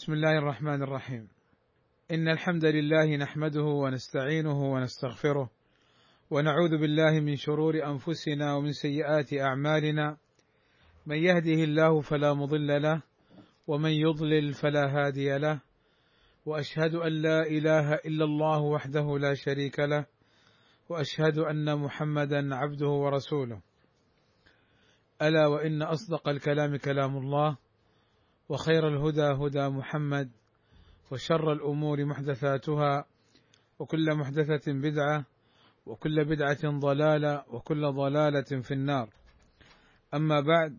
بسم الله الرحمن الرحيم. إن الحمد لله نحمده ونستعينه ونستغفره، ونعوذ بالله من شرور أنفسنا ومن سيئات أعمالنا، من يهده الله فلا مضل له، ومن يضلل فلا هادي له، وأشهد أن لا إله إلا الله وحده لا شريك له، وأشهد أن محمدا عبده ورسوله. ألا وإن أصدق الكلام كلام الله، وخير الهدى هدى محمد، وشر الأمور محدثاتها، وكل محدثة بدعة، وكل بدعة ضلالة، وكل ضلالة في النار. أما بعد،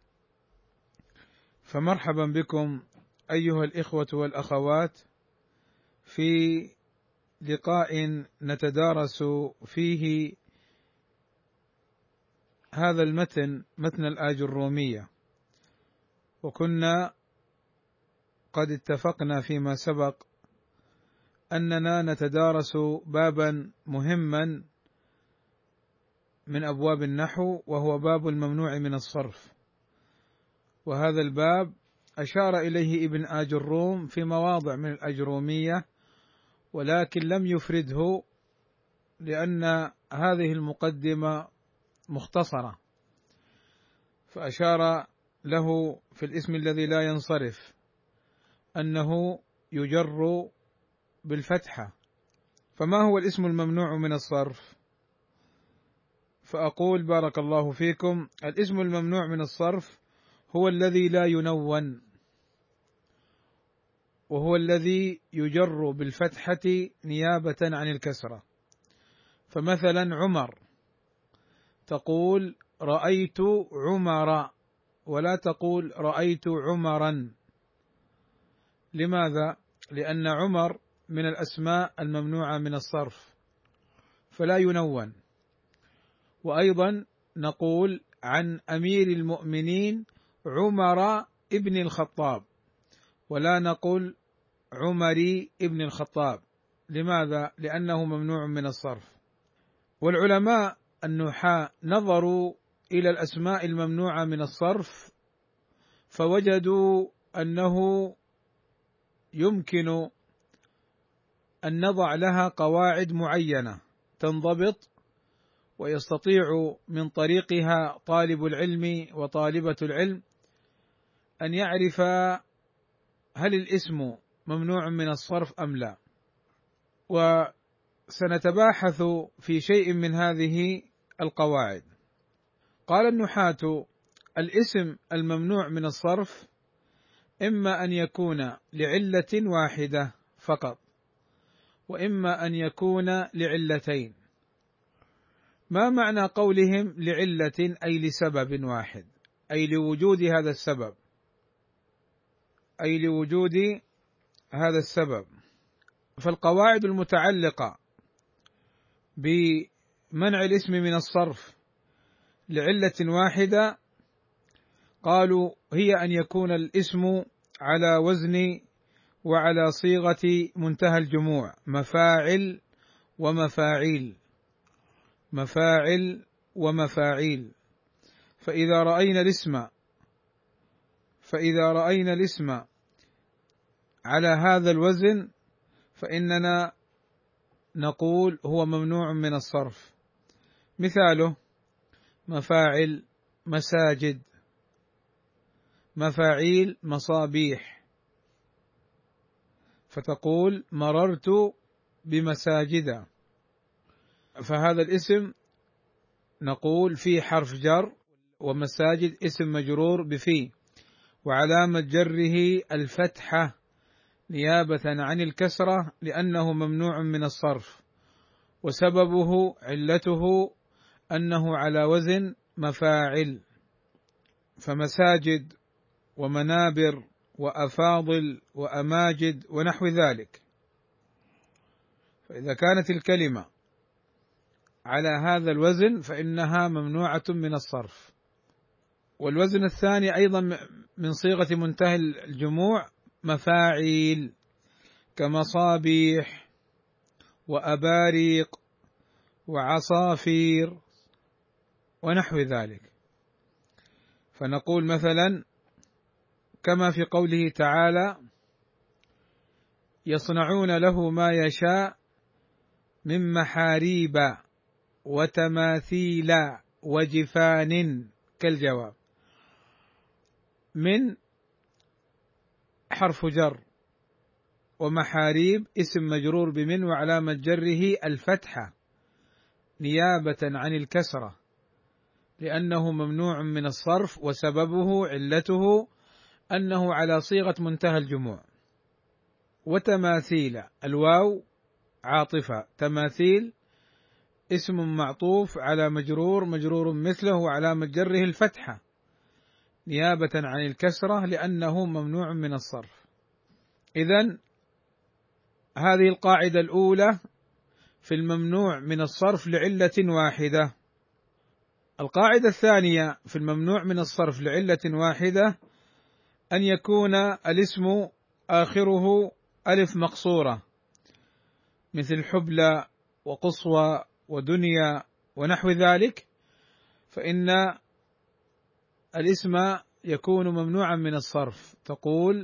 فمرحبا بكم أيها الإخوة والأخوات في لقاء نتدارس فيه هذا المتن، متن الآجرومية. وكنا قد اتفقنا فيما سبق أننا نتدارس بابا مهما من أبواب النحو، وهو باب الممنوع من الصرف. وهذا الباب أشار إليه ابن آجروم في مواضع من الأجرومية، ولكن لم يفرده لأن هذه المقدمة مختصرة، فأشار له في الاسم الذي لا ينصرف أنه يجر بالفتحة. فما هو الاسم الممنوع من الصرف؟ فأقول بارك الله فيكم: الاسم الممنوع من الصرف هو الذي لا ينون، وهو الذي يجر بالفتحة نيابة عن الكسرة. فمثلا عمر، تقول رأيت عمر، ولا تقول رأيت عمرا. لماذا؟ لأن عمر من الأسماء الممنوعة من الصرف فلا ينون. وأيضا نقول عن أمير المؤمنين عمر ابن الخطاب، ولا نقول عمري ابن الخطاب. لماذا؟ لأنه ممنوع من الصرف. والعلماء النحاة نظروا إلى الأسماء الممنوعة من الصرف، فوجدوا أنه يمكن أن نضع لها قواعد معينة تنضبط، ويستطيع من طريقها طالب العلم وطالبة العلم أن يعرف هل الاسم ممنوع من الصرف أم لا. وسنتباحث في شيء من هذه القواعد. قال النحاة: الاسم الممنوع من الصرف إما أن يكون لعلة واحدة فقط، وإما أن يكون لعلتين. ما معنى قولهم لعلة؟ أي لسبب واحد، أي لوجود هذا السبب، أي لوجود هذا السبب. فالقواعد المتعلقة بمنع الاسم من الصرف لعلة واحدة قالوا هي أن يكون الاسم على وزن وعلى صيغة منتهى الجموع، مفاعل ومفاعيل، مفاعل ومفاعيل. فإذا رأينا الاسم على هذا الوزن فإننا نقول هو ممنوع من الصرف. مثاله مفاعل مساجد، مفاعيل مصابيح. فتقول مررت بمساجد، فهذا الاسم نقول فيه حرف جر، ومساجد اسم مجرور بفي، وعلامة جره الفتحة نيابة عن الكسرة لأنه ممنوع من الصرف، وسببه علته أنه على وزن مفاعل. فمساجد ومنابر وأفاضل وأماجد ونحو ذلك. فإذا كانت الكلمة على هذا الوزن فإنها ممنوعة من الصرف. والوزن الثاني أيضا من صيغة منتهى الجموع مفاعيل، كمصابيح وأباريق وعصافير ونحو ذلك. فنقول مثلا كما في قوله تعالى: يصنعون له ما يشاء من محاريب وتماثيل وجفان كالجواب. من حرف جر، ومحاريب اسم مجرور بمن وعلامة جره الفتحة نيابة عن الكسرة لأنه ممنوع من الصرف، وسببه علته أنه على صيغة منتهى الجموع. وتماثيل الواو عاطفة، تماثيل اسم معطوف على مجرور مثله وعلامة جره الفتحة نيابة عن الكسرة لأنه ممنوع من الصرف. إذن هذه القاعدة الأولى في الممنوع من الصرف لعلة واحدة. القاعدة الثانية في الممنوع من الصرف لعلة واحدة أن يكون الاسم آخره ألف مقصورة مثل حبلى وقصوى ودنيا ونحو ذلك، فإن الاسم يكون ممنوعا من الصرف. تقول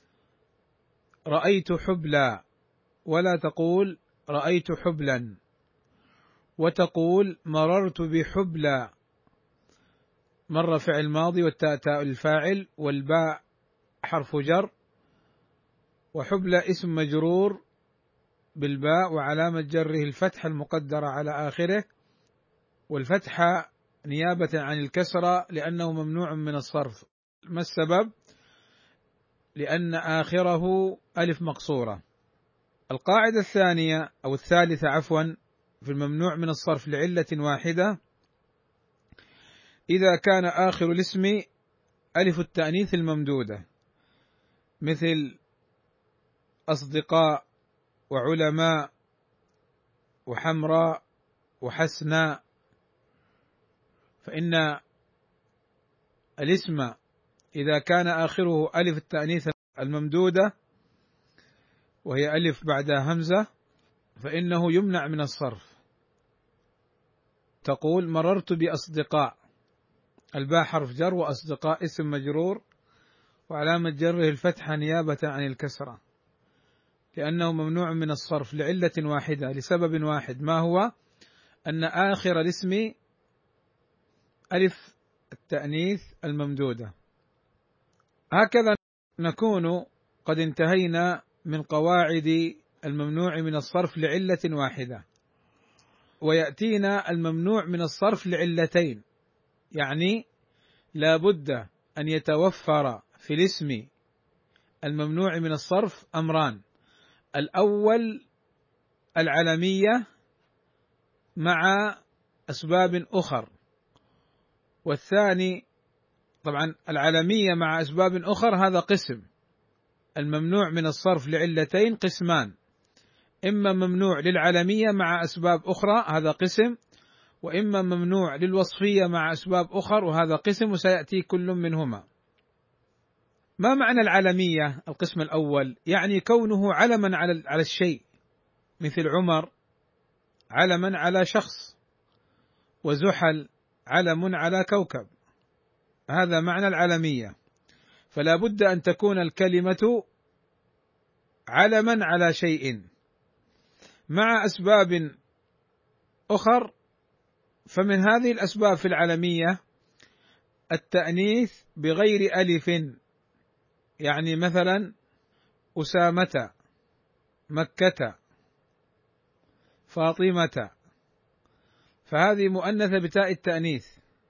رأيت حبلى ولا تقول رأيت حبلا، وتقول مررت بحبلى، مر فعل ماضي والتاء تاء الفاعل والباء حرف جر، وحبلى اسم مجرور بالباء وعلامة جره الفتحة المقدرة على آخره، والفتحة نيابة عن الكسرة لأنه ممنوع من الصرف. ما السبب؟ لأن آخره ألف مقصورة. القاعدة الثانية أو الثالثة في الممنوع من الصرف لعلة واحدة إذا كان آخر الاسم ألف التأنيث الممدودة مثل أصدقاء وعلماء وحمراء وحسناء، فإن الاسم إذا كان آخره ألف التأنيث الممدودة وهي ألف بعدها همزة فإنه يمنع من الصرف. تقول مررت بأصدقاء، الباء حرف جر وأصدقاء اسم مجرور وعلامة جره الفتحة نيابة عن الكسرة لأنه ممنوع من الصرف لعلة واحدة لسبب واحد، ما هو؟ أن آخر الاسم ألف التأنيث الممدودة. هكذا نكون قد انتهينا من قواعد الممنوع من الصرف لعلة واحدة، ويأتينا الممنوع من الصرف لعلتين، يعني لا بد أن يتوفر في الاسم الممنوع من الصرف أمران: الأول العلمية مع أسباب أخر، والثاني طبعا العلمية مع أسباب أخر هذا قسم. الممنوع من الصرف لعلتين قسمان: إما ممنوع للعلمية مع أسباب أخرى هذا قسم، وإما ممنوع للوصفية مع أسباب أخر وهذا قسم، وسيأتي كل منهما. ما معنى العلمية؟ القسم الأول يعني كونه علما على الشيء، مثل عمر علما على شخص، وزحل علم على كوكب، هذا معنى العلمية. فلا بد أن تكون الكلمة علما على شيء مع أسباب أخر. فمن هذه الأسباب في العلمية التأنيث بغير ألف، يعني مثلا أسامة، مكة، فاطمة، فهذه مؤنثة بتاء التأنيث،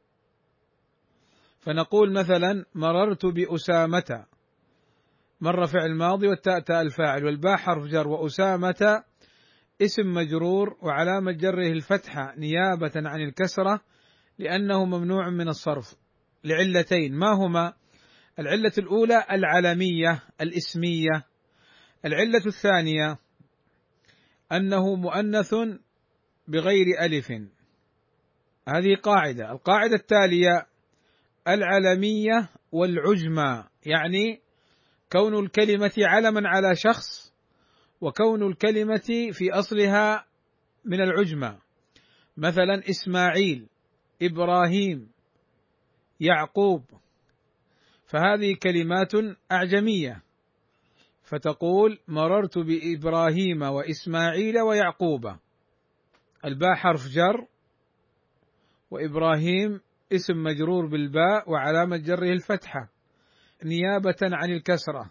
فنقول مثلا مررت بأسامة، مر فعل ماضي والتاء تاء الفاعل والباء حرف جر، وأسامة اسم مجرور وعلامة جره الفتحة نيابة عن الكسرة لأنه ممنوع من الصرف لعلتين، ما هما؟ العلة الأولى العلمية الاسمية، العلة الثانية أنه مؤنث بغير ألف. هذه قاعدة. القاعدة التالية العلمية والعجمة، يعني كون الكلمة علما على شخص، وكون الكلمة في أصلها من العجمة، مثلا إسماعيل، إبراهيم، يعقوب، فهذه كلمات أعجمية، فتقول مررت بإبراهيم وإسماعيل ويعقوب، الباء حرف جر، وإبراهيم اسم مجرور بالباء وعلامة جره الفتحة نيابة عن الكسرة،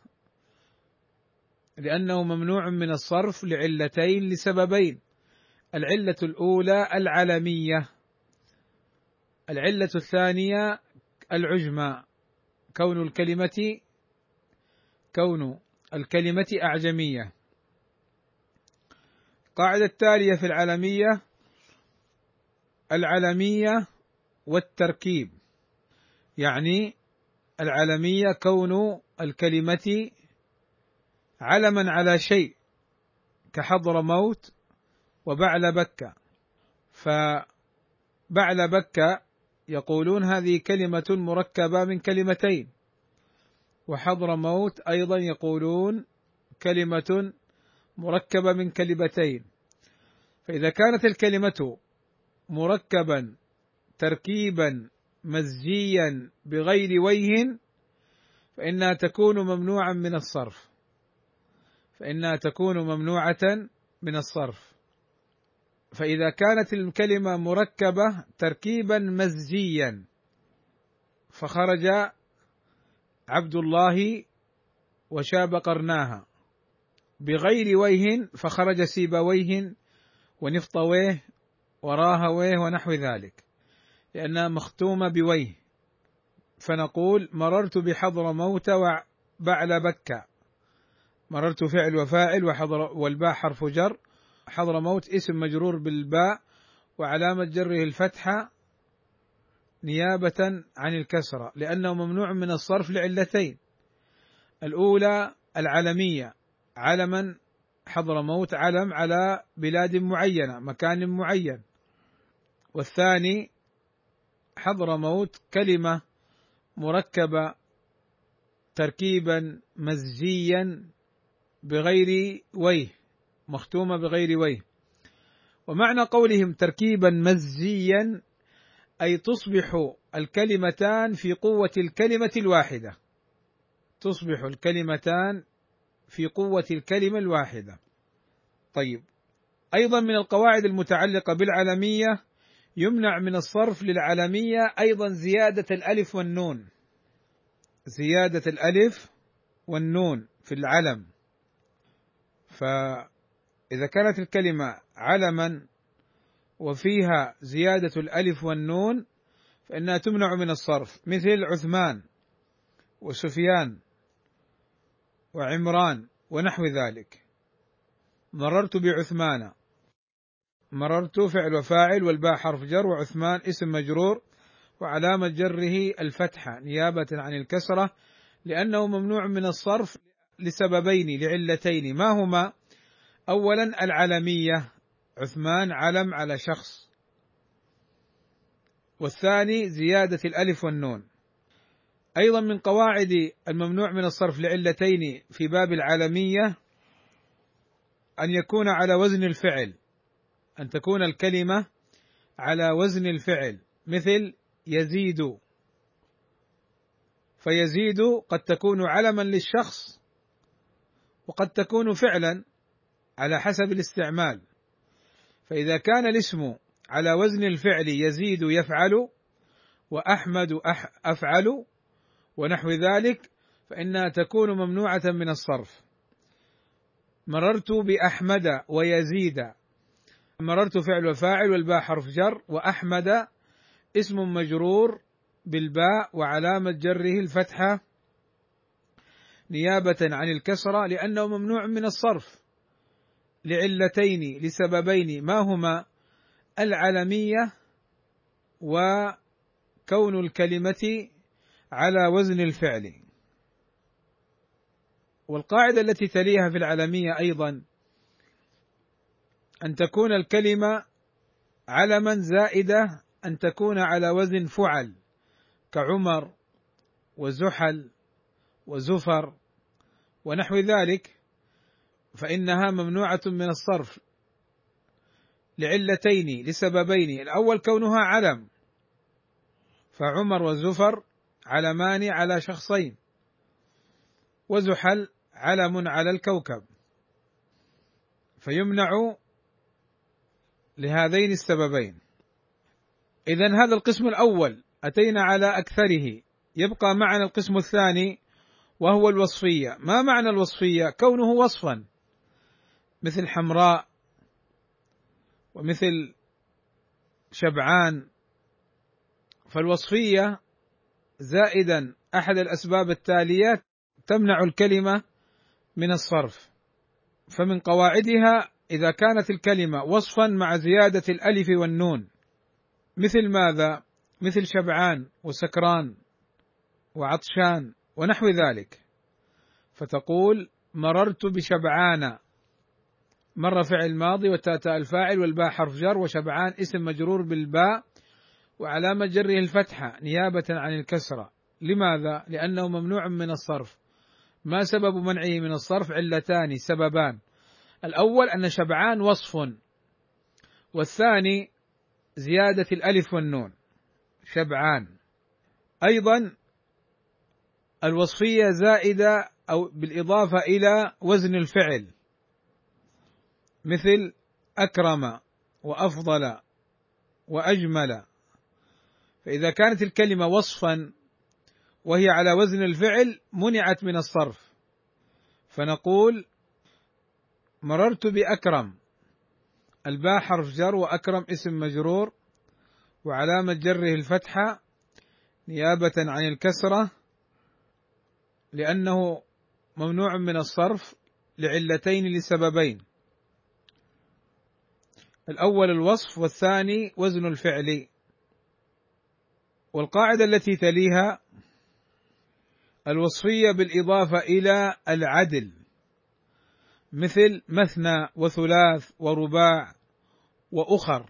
لأنه ممنوع من الصرف لعلتين لسببين: العلة الأولى العلمية، العلة الثانية العجمة، كون الكلمة أعجمية. القاعدة التالية في العلمية والتركيب، يعني العلمية كون الكلمة علما على شيء كحضرموت وبعلبكة، فبعلبكة يقولون هذه كلمة مركبة من كلمتين، وحضرموت أيضا يقولون كلمة مركبة من كلمتين. فإذا كانت الكلمة مركبا تركيبا مزجيا بغير وجه فإنها تكون ممنوعة من الصرف. فإذا كانت الكلمة مركبة تركيبا مزجيا فخرج عبد الله وشاب قرناها، بغير وجه فخرج سيبويه ونفطويه وراهويه ونحو ذلك، لأنها مختومة بوجه. فنقول مررت بحضرموت وبعلبكة، مررت فعل وفاعل والباء حرف جر، حضرموت اسم مجرور بالباء وعلامة جره الفتحة نيابة عن الكسرة، لأنه ممنوع من الصرف لعلتين: الأولى العلمية، علما حضرموت علم على بلاد معينة مكان معين، والثاني حضرموت كلمة مركبة تركيبا مزجيا بغير وجه، مختومة بغير وجه. ومعنى قولهم تركيبا مزجيا أي تصبح الكلمتان في قوة الكلمة الواحدة، تصبح الكلمتان في قوة الكلمة الواحدة. طيب، أيضا من القواعد المتعلقة بالعلمية يمنع من الصرف للعلمية أيضا زيادة الألف والنون في العلم. فإذا كانت الكلمة علما وفيها زيادة الألف والنون فإنها تمنع من الصرف، مثل عثمان وسفيان وعمران ونحو ذلك. مررت بعثمان، مررت فعل وفاعل والباء حرف جر، وعثمان اسم مجرور وعلامة جره الفتحة نيابة عن الكسرة، لأنه ممنوع من الصرف لسببين لعلتين، ما هما؟ أولا العلمية، عثمان علم على شخص، والثاني زيادة الألف والنون. أيضا من قواعد الممنوع من الصرف لعلتين في باب العلمية أن يكون على وزن الفعل، أن تكون الكلمة على وزن الفعل، مثل يزيد، فيزيد قد تكون علما للشخص وقد تكون فعلا على حسب الاستعمال. فإذا كان الاسم على وزن الفعل يزيد يفعل وأحمد أفعل ونحو ذلك فإنها تكون ممنوعة من الصرف. مررت بأحمد ويزيد، مررت فعل وفاعل والباء حرف جر، وأحمد اسم مجرور بالباء وعلامة جره الفتحة نيابة عن الكسرة، لأنه ممنوع من الصرف لعلتين لسببين، ما هما؟ العلمية وكون الكلمة على وزن الفعل. والقاعدة التي تليها في العلمية أيضا أن تكون الكلمة علما زائدة، أن تكون على وزن فعل كعمر وزحل وزفر ونحو ذلك، فإنها ممنوعة من الصرف لعلتين لسببين: الأول كونها علم، فعمر وزفر علمان على شخصين، وزحل علم على الكوكب، فيمنع لهذين السببين. إذن هذا القسم الأول أتينا على أكثره، يبقى معنا القسم الثاني وهو الوصفية. ما معنى الوصفية؟ كونه وصفا، مثل حمراء ومثل شبعان. فالوصفية زائدا أحد الأسباب التالية تمنع الكلمة من الصرف. فمن قواعدها إذا كانت الكلمة وصفا مع زيادة الألف والنون، مثل ماذا؟ مثل شبعان وسكران وعطشان ونحو ذلك، فتقول مررت بشبعان، مر فعل ماضي وتاء تاء الفاعل والباء حرف جر، وشبعان اسم مجرور بالباء وعلامة جره الفتحة نيابة عن الكسرة. لماذا؟ لأنه ممنوع من الصرف. ما سبب منعه من الصرف؟ علتان سببان: الأول أن شبعان وصف، والثاني زيادة الألف والنون شبعان. أيضا الوصفية زائدة أو بالإضافة إلى وزن الفعل، مثل أكرم وأفضل وأجمل. فإذا كانت الكلمة وصفا وهي على وزن الفعل منعت من الصرف، فنقول مررت بأكرم، الباء حرف جر وأكرم اسم مجرور وعلامة جره الفتحة نيابة عن الكسرة، لأنه ممنوع من الصرف لعلتين لسببين: الأول الوصف، والثاني وزن الفعل. والقاعدة التي تليها الوصفية بالإضافة إلى العدل، مثل مثنى وثلاث ورباع وأخر.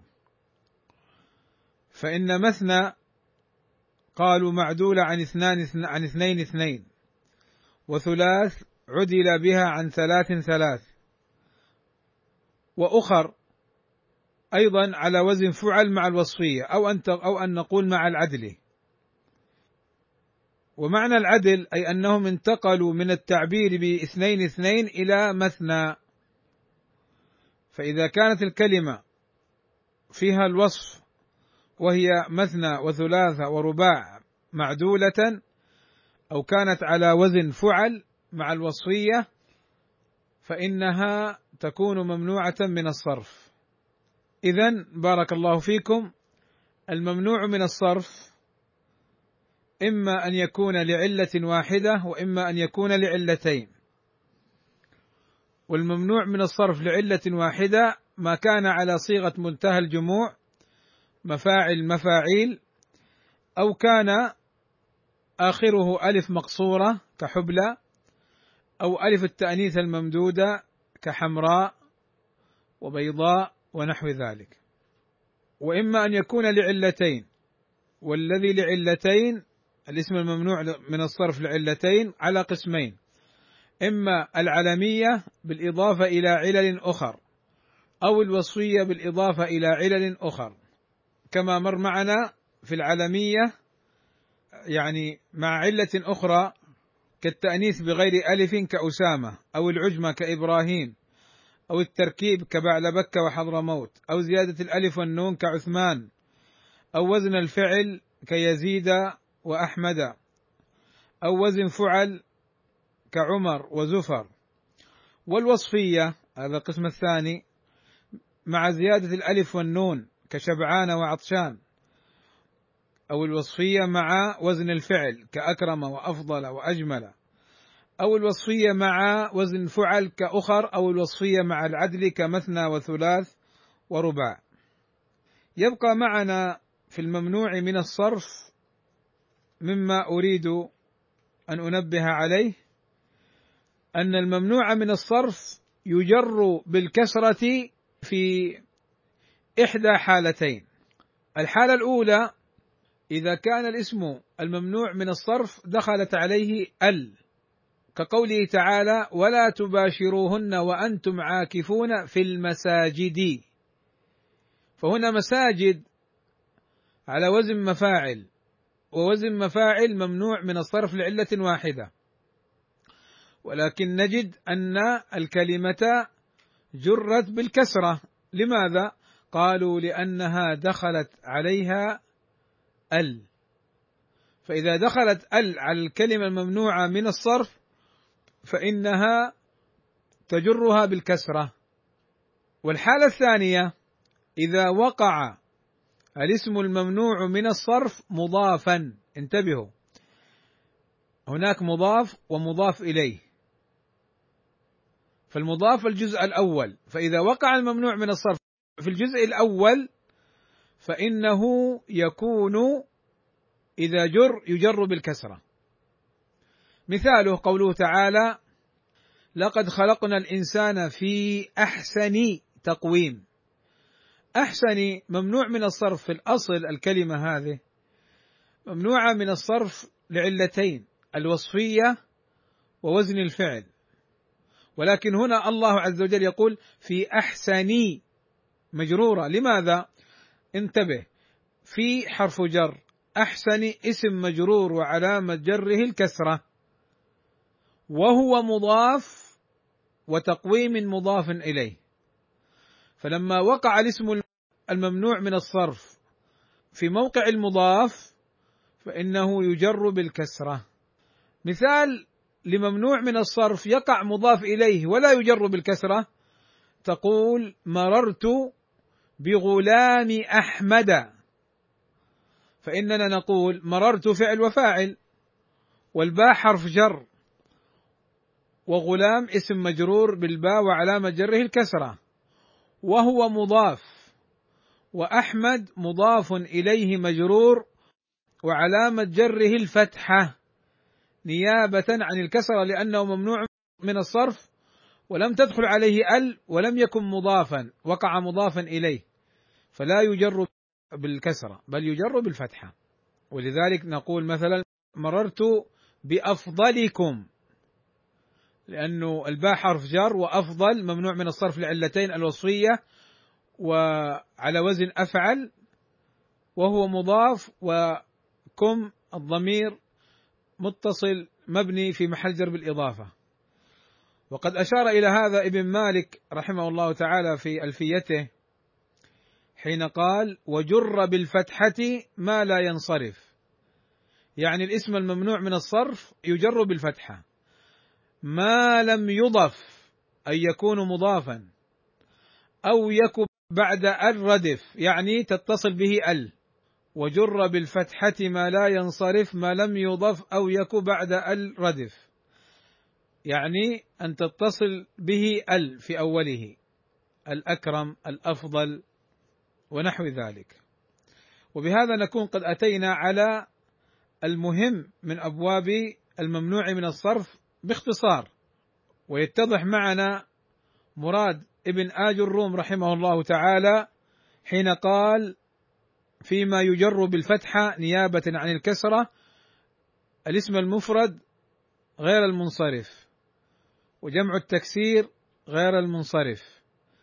فإن مثنى قالوا معدولة عن اثنين اثنين، وثلاث عدل بها عن ثلاث، وأخر أيضا على وزن فعل مع الوصفية، أو أن نقول مع العدل. ومعنى العدل أي أنهم انتقلوا من التعبير باثنين اثنين إلى مثنى. فإذا كانت الكلمة فيها الوصف وهي مثنى وثلاثة ورباع معدولة، أو كانت على وزن فعل مع الوصفية، فإنها تكون ممنوعة من الصرف. إذن بارك الله فيكم، الممنوع من الصرف إما أن يكون لعلة واحدة وإما أن يكون لعلتين. والممنوع من الصرف لعلة واحدة ما كان على صيغة منتهى الجموع، مفاعل مفاعيل، أو كان آخره ألف مقصورة كحبلى، أو ألف التأنيث الممدودة كحمراء وبيضاء ونحو ذلك. وإما أن يكون لعلتين، والذي لعلتين الاسم الممنوع من الصرف لعلتين على قسمين: إما العلمية بالإضافة إلى علل أخر، أو الوصفية بالإضافة إلى علل أخر، كما مر معنا في العلمية يعني مع علة أخرى كالتأنيث بغير ألف كأسامة، أو العجمة كإبراهيم، أو التركيب كبعلبك وحضرموت، أو زيادة الألف والنون كعثمان، أو وزن الفعل كيزيد وأحمد، أو وزن فعل كعمر وزفر. والوصفية هذا القسم الثاني مع زيادة الألف والنون كشبعان وعطشان، أو الوصفية مع وزن الفعل كأكرم وأفضل وأجمل، أو الوصفية مع وزن فعل كأخر، أو الوصفية مع العدل كمثنى وثلاث ورباع. يبقى معنا في الممنوع من الصرف مما أريد أن أنبه عليه أن الممنوع من الصرف يجر بالكسرة في إحدى حالتين: الحالة الأولى إذا كان الاسم الممنوع من الصرف دخلت عليه ال، كقوله تعالى: ولا تباشروهن وأنتم عاكفون في المساجد. فهنا مساجد على وزن مفاعل، ووزن مفاعل ممنوع من الصرف لعلة واحدة. ولكن نجد أن الكلمة جرت بالكسرة. لماذا؟ قالوا لأنها دخلت عليها ال، فإذا دخلت ال على الكلمة الممنوعة من الصرف فإنها تجرها بالكسرة. والحالة الثانية إذا وقع الاسم الممنوع من الصرف مضافا، انتبهوا، هناك مضاف ومضاف إليه، فالمضاف الجزء الأول، فإذا وقع الممنوع من الصرف في الجزء الأول فإنه يكون إذا يجر بالكسرة. مثاله قوله تعالى: لقد خلقنا الإنسان في أحسن تقويم. أحسن ممنوع من الصرف، في الأصل الكلمة هذه ممنوعة من الصرف لعلتين: الوصفية ووزن الفعل، ولكن هنا الله عز وجل يقول في أحسن مجرورة. لماذا؟ انتبه، في حرف جر، أحسن اسم مجرور وعلامة جره الكسرة، وهو مضاف وتقويم مضاف إليه، فلما وقع الاسم الممنوع من الصرف في موقع المضاف فإنه يجر بالكسرة. مثال لممنوع من الصرف يقع مضاف إليه ولا يجر بالكسرة، تقول مررت بغلام أحمد، فإننا نقول مررت فعل وفاعل، والباء حرف جر، وغلام اسم مجرور بالباء وعلامة جره الكسرة، وهو مضاف، وأحمد مضاف إليه مجرور وعلامة جره الفتحة نيابة عن الكسرة، لأنه ممنوع من الصرف ولم تدخل عليه ال ولم يكن مضافا، وقع مضافا إليه، فلا يجر بالكسرة بل يجر بالفتحة. ولذلك نقول مثلا مررت بأفضلكم، لأنه الباء حرف جر، وأفضل ممنوع من الصرف لعلتين: الوصفية وعلى وزن أفعل، وهو مضاف، وكم الضمير متصل مبني في محل جر بالإضافة. وقد أشار إلى هذا ابن مالك رحمه الله تعالى في ألفيته حين قال: وجر بالفتحة ما لا ينصرف، يعني الاسم الممنوع من الصرف يجر بالفتحة ما لم يضف، أي يكون مضافا، أو يكن بعد الردف، يعني تتصل به ال. وجر بالفتحة ما لا ينصرف ما لم يضف أو يكن بعد الردف، يعني أن تتصل به ال في أوله، الأكرم، الأفضل، ونحو ذلك. وبهذا نكون قد أتينا على المهم من أبواب الممنوع من الصرف باختصار، ويتضح معنا مراد ابن آج الروم رحمه الله تعالى حين قال: فيما يجر بالفتحة نيابة عن الكسرة الاسم المفرد غير المنصرف، وجمع التكسير غير المنصرف.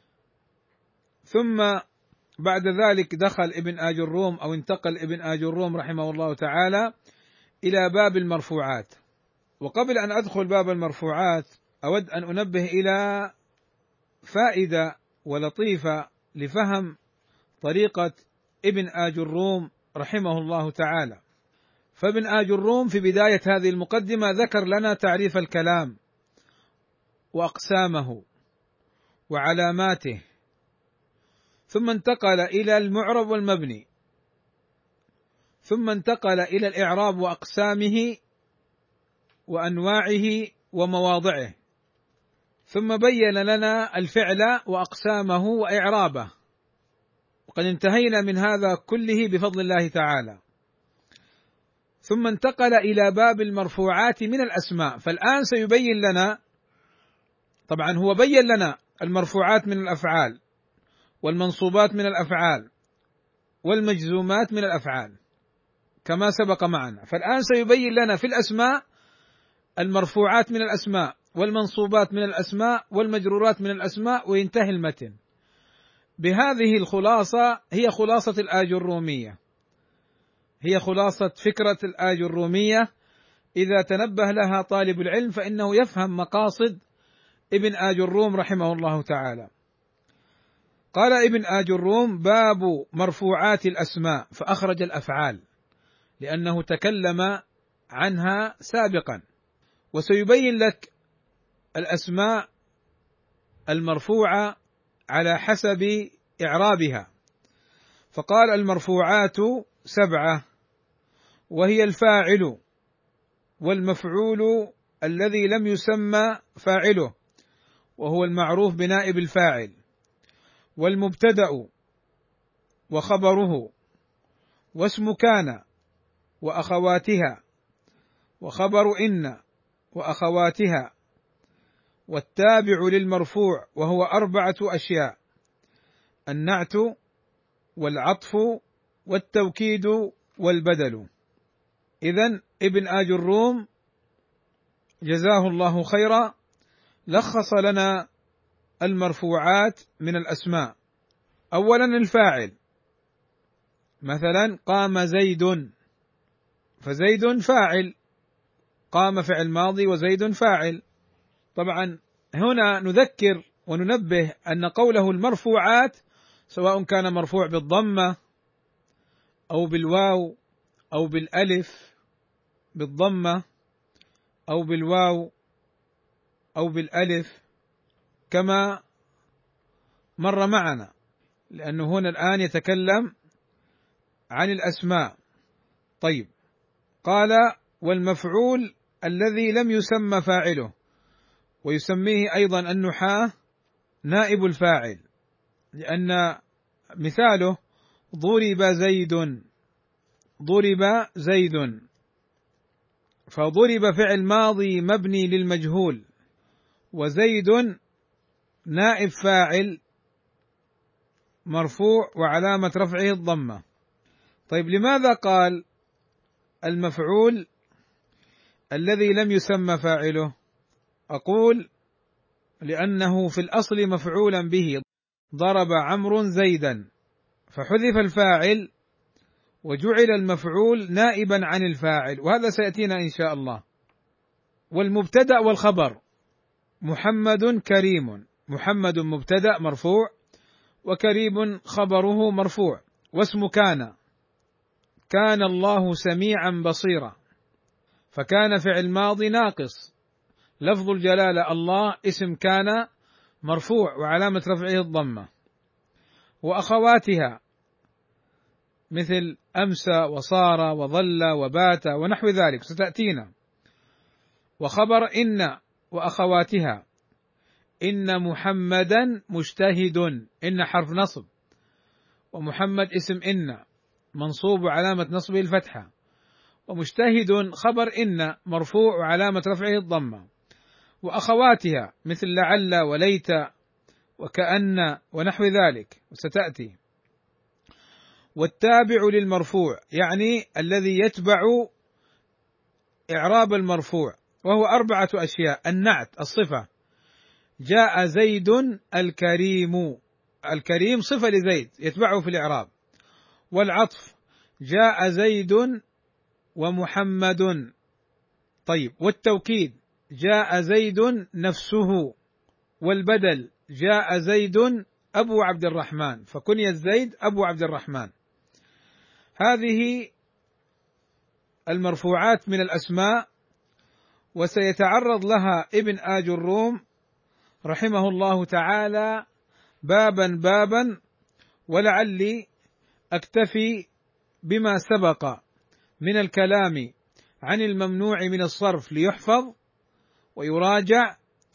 ثم بعد ذلك دخل ابن آج الروم أو انتقل ابن آج الروم رحمه الله تعالى إلى باب المرفوعات. وقبل أن أدخل باب المرفوعات أود أن أنبه إلى فائدة ولطيفة لفهم طريقة ابن آج الروم رحمه الله تعالى. فابن آج الروم في بداية هذه المقدمة ذكر لنا تعريف الكلام وأقسامه وعلاماته، ثم انتقل إلى المعرب والمبني، ثم انتقل إلى الإعراب وأقسامه وأنواعه ومواضعه، ثم بين لنا الفعل وأقسامه وإعرابه، وقد انتهينا من هذا كله بفضل الله تعالى. ثم انتقل إلى باب المرفوعات من الأسماء، فالآن سيبين لنا، طبعا هو بين لنا المرفوعات من الأفعال والمنصوبات من الأفعال والمجزومات من الأفعال كما سبق معنا، فالآن سيبين لنا في الأسماء المرفوعات من الأسماء والمنصوبات من الأسماء والمجرورات من الأسماء، وينتهي المتن. بهذه الخلاصة هي خلاصة الآج الرومية، هي خلاصة فكرة الآج الرومية إذا تنبه لها طالب العلم فإنه يفهم مقاصد ابن آجروم رحمه الله تعالى. قال ابن آجروم: باب مرفوعات الأسماء، فأخرج الأفعال لأنه تكلم عنها سابقا، وسيبين لك الأسماء المرفوعة على حسب إعرابها. فقال: المرفوعات 7، وهي الفاعل والمفعول الذي لم يسمى فاعله وهو المعروف بنائب الفاعل، والمبتدأ وخبره، واسم كان وأخواتها، وخبر إن وأخواتها، والتابع للمرفوع وهو 4 أشياء: النعت والعطف والتوكيد والبدل. إذن ابن آجروم جزاه الله خيرا لخص لنا المرفوعات من الأسماء. أولا الفاعل، مثلا قام زيد، فزيد فاعل، قام فعل ماضي وزيد فاعل. طبعا هنا نذكر وننبه أن قوله المرفوعات سواء كان مرفوع بالضمة أو بالواو أو بالألف، بالضمة أو بالواو أو بالألف كما مر معنا، لأنه هنا الآن يتكلم عن الأسماء. طيب، قال: والمفعول الذي لم يسمى فاعله، ويسميه أيضا النحاة نائب الفاعل، لأن مثاله: ضرب زيد، ضرب زيد، فضرب فعل ماضي مبني للمجهول، وزيد نائب فاعل مرفوع وعلامة رفعه الضمة. طيب، لماذا قال المفعول الذي لم يسمى فاعله؟ أقول: لأنه في الأصل مفعولا به، ضرب عمرو زيدا، فحذف الفاعل وجعل المفعول نائبا عن الفاعل، وهذا سيأتينا إن شاء الله. والمبتدأ والخبر: محمد كريم، محمد مبتدأ مرفوع، وكريم خبره مرفوع. واسم كان، كان الله سميعا بصيرا، فكان فعل ماضي ناقص، لفظ الجلالة الله اسم كان مرفوع وعلامة رفعه الضمة. وأخواتها مثل أمسى وصار وظل وبات ونحو ذلك ستأتينا. وخبر إن وأخواتها: إن محمدا مجتهد، إن حرف نصب، ومحمد اسم إن منصوب وعلامة نصبه الفتحة، ومجتهد خبر إن مرفوع وعلامة رفعه الضمة. وأخواتها مثل لعل وليت وكأن ونحو ذلك وستأتي. والتابع للمرفوع يعني الذي يتبع إعراب المرفوع، وهو 4 أشياء: النعت الصفة، جاء زيد الكريم، الكريم صفة لزيد يتبعه في الإعراب. والعطف: جاء زيد ومحمد. طيب، والتوكيد: جاء زيد نفسه. والبدل: جاء زيد أبو عبد الرحمن، فكنية زيد أبو عبد الرحمن. هذه المرفوعات من الأسماء، وسيتعرض لها ابن آجروم رحمه الله تعالى بابا بابا، ولعلي أكتفي بما سبق من الكلام عن الممنوع من الصرف ليحفظ ويراجع،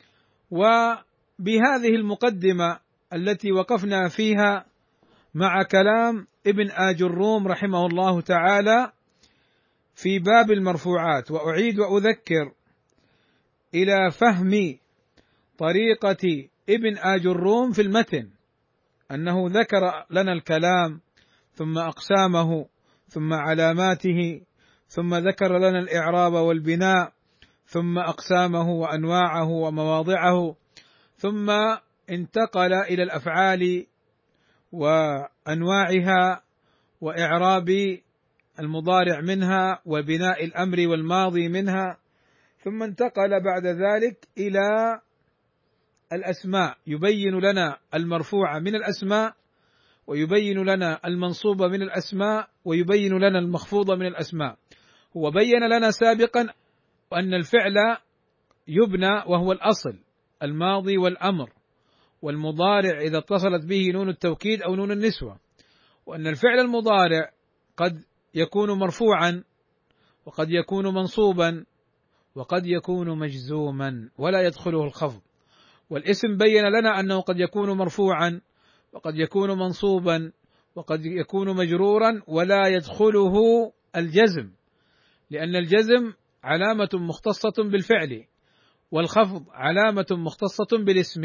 وبهذه المقدمة التي وقفنا فيها مع كلام ابن آجروم رحمه الله تعالى في باب المرفوعات. وأعيد وأذكر إلى فهم طريقة ابن آجروم في المتن، أنه ذكر لنا الكلام ثم أقسامه ثم علاماته، ثم ذكر لنا الإعراب والبناء، ثم أقسامه وأنواعه ومواضعه، ثم انتقل إلى الأفعال وأنواعها وإعراب المضارع منها وبناء الأمر والماضي منها، ثم انتقل بعد ذلك إلى الأسماء، يبين لنا المرفوع من الأسماء، ويبين لنا المنصوب من الأسماء، ويبين لنا المخفوض من الأسماء. هو بين لنا سابقا أن الفعل يبنى وهو الأصل الماضي والأمر، والمضارع إذا اتصلت به نون التوكيد أو نون النسوة، وأن الفعل المضارع قد يكون مرفوعا وقد يكون منصوبا وقد يكون مجزوما ولا يدخله الخفض. والاسم بين لنا أنه قد يكون مرفوعا وقد يكون منصوبا وقد يكون مجرورا ولا يدخله الجزم، لأن الجزم علامة مختصة بالفعل والخفض علامة مختصة بالاسم.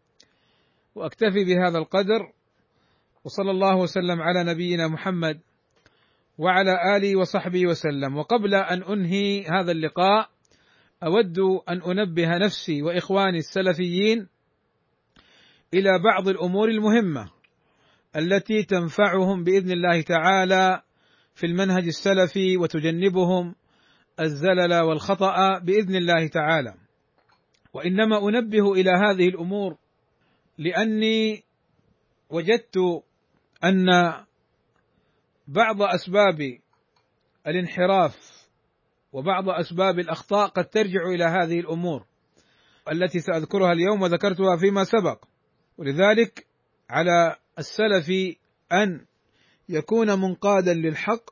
وأكتفي بهذا القدر، وصلى الله وسلم على نبينا محمد وعلى آله وصحبه وسلم. وقبل أن أنهي هذا اللقاء أود أن أنبه نفسي وإخواني السلفيين إلى بعض الأمور المهمة التي تنفعهم بإذن الله تعالى في المنهج السلفي وتجنبهم الزلل والخطأ بإذن الله تعالى. وإنما أنبه إلى هذه الأمور لأني وجدت أن بعض أسباب الانحراف وبعض أسباب الأخطاء قد ترجع إلى هذه الأمور التي سأذكرها اليوم وذكرتها فيما سبق. ولذلك على السلف أن يكون منقادا للحق،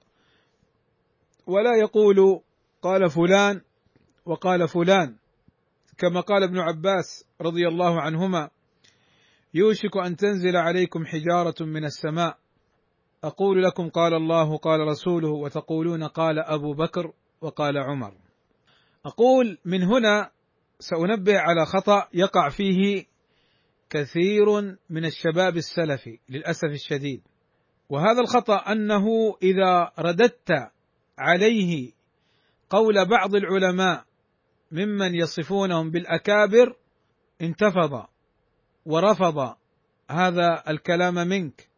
ولا يقول قال فلان وقال فلان، كما قال ابن عباس رضي الله عنهما: يوشك أن تنزل عليكم حجارة من السماء أقول لكم قال الله قال رسوله وتقولون قال أبو بكر وقال عمر. أقول من هنا سأنبه على خطأ يقع فيه كثير من الشباب السلفي للأسف الشديد، وهذا الخطأ أنه إذا رددت عليه قول بعض العلماء ممن يصفونهم بالأكابر انتفض ورفض هذا الكلام منك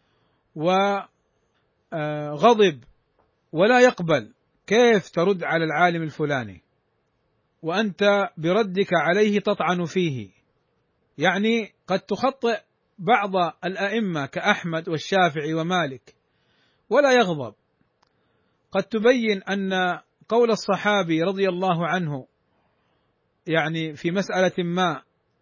وغضب ولا يقبل. كيف ترد على العالم الفلاني وأنت بردك عليه تطعن فيه؟ يعني قد تخطئ بعض الأئمة كأحمد والشافعي ومالك ولا يغضب، قد تبين أن قول الصحابي رضي الله عنه يعني في مسألة ما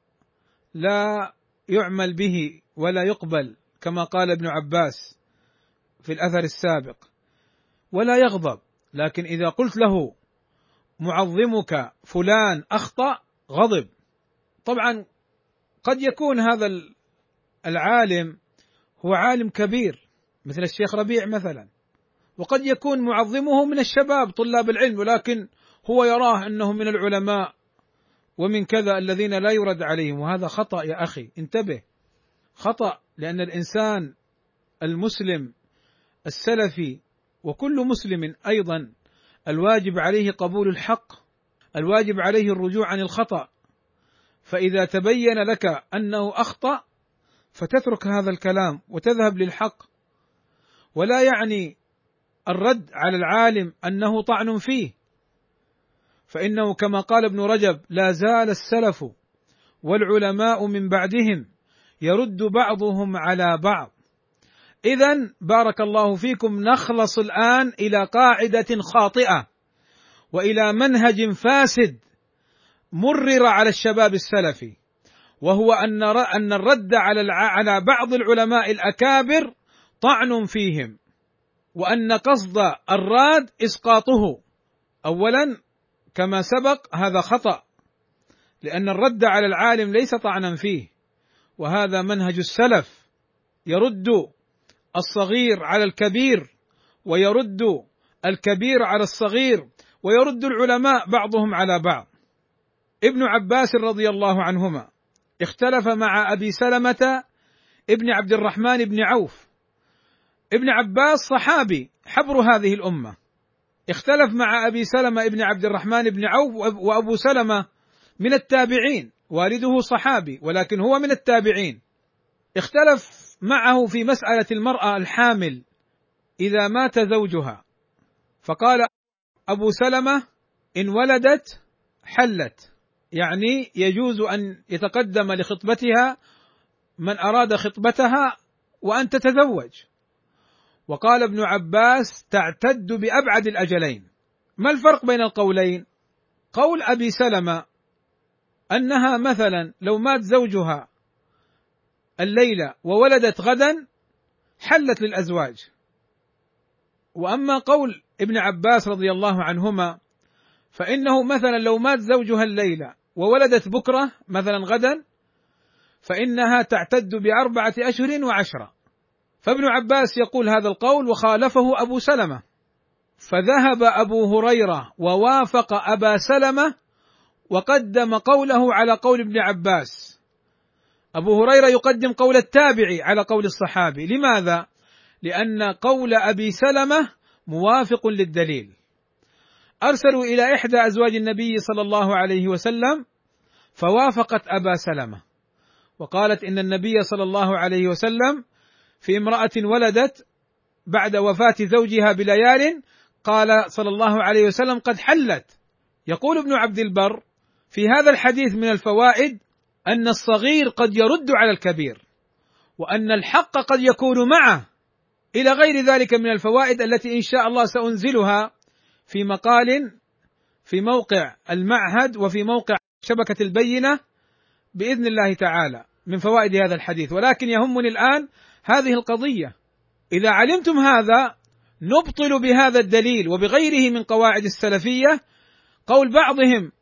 لا يعمل به ولا يقبل كما قال ابن عباس في الأثر السابق ولا يغضب، لكن إذا قلت له معظمك فلان أخطأ غضب. طبعا قد يكون هذا العالم هو عالم كبير مثل الشيخ ربيع مثلا، وقد يكون معظمه من الشباب طلاب العلم، ولكن هو يراه أنه من العلماء ومن كذا الذين لا يرد عليهم، وهذا خطأ يا أخي، انتبه، خطأ. لأن الإنسان المسلم السلفي وكل مسلم أيضا الواجب عليه قبول الحق، الواجب عليه الرجوع عن الخطأ، فإذا تبين لك أنه أخطأ فتترك هذا الكلام وتذهب للحق، ولا يعني الرد على العالم أنه طعن فيه، فإنه كما قال ابن رجب: لا زال السلف والعلماء من بعدهم يرد بعضهم على بعض. إذن بارك الله فيكم، نخلص الآن إلى قاعدة خاطئة وإلى منهج فاسد مرر على الشباب السلفي، وهو أن الرد على بعض العلماء الأكابر طعن فيهم، وأن قصد الراد إسقاطه. أولا كما سبق هذا خطأ، لأن الرد على العالم ليس طعنا فيه، وهذا منهج السلف، يرد الصغير على الكبير ويرد الكبير على الصغير ويرد العلماء بعضهم على بعض. ابن عباس رضي الله عنهما اختلف مع أبي سلمة ابن عبد الرحمن بن عوف. ابن عباس صحابي حبر هذه الأمة، اختلف مع أبي سلمة ابن عبد الرحمن بن عوف، وأبو سلمة من التابعين، والده صحابي ولكن هو من التابعين. اختلف معه في مسألة المرأة الحامل إذا مات زوجها، فقال أبو سلمة: إن ولدت حلت، يعني يجوز أن يتقدم لخطبتها من أراد خطبتها وأن تتزوج. وقال ابن عباس: تعتد بأبعد الأجلين. ما الفرق بين القولين؟ قول أبي سلمة أنها مثلا لو مات زوجها الليلة وولدت غدا حلت للأزواج، وأما قول ابن عباس رضي الله عنهما فإنه مثلا لو مات زوجها الليلة وولدت بكرة مثلا غدا فإنها تعتد ب4 أشهر و10. فابن عباس يقول هذا القول وخالفه أبو سلمة، فذهب أبو هريرة ووافق أبا سلمة وقدم قوله على قول ابن عباس. أبو هريرة يقدم قول التابعي على قول الصحابي. لماذا؟ لأن قول أبي سلمة موافق للدليل. أرسلوا إلى إحدى أزواج النبي صلى الله عليه وسلم فوافقت أبا سلمة، وقالت إن النبي صلى الله عليه وسلم في امرأة ولدت بعد وفاة زوجها بليال قال صلى الله عليه وسلم: قد حلت. يقول ابن عبد البر: في هذا الحديث من الفوائد أن الصغير قد يرد على الكبير، وأن الحق قد يكون معه، إلى غير ذلك من الفوائد التي إن شاء الله سأنزلها في مقال في موقع المعهد وفي موقع شبكة البينة بإذن الله تعالى من فوائد هذا الحديث. ولكن يهمني الآن هذه القضية. إذا علمتم هذا نبطل بهذا الدليل وبغيره من قواعد السلفية قول بعضهم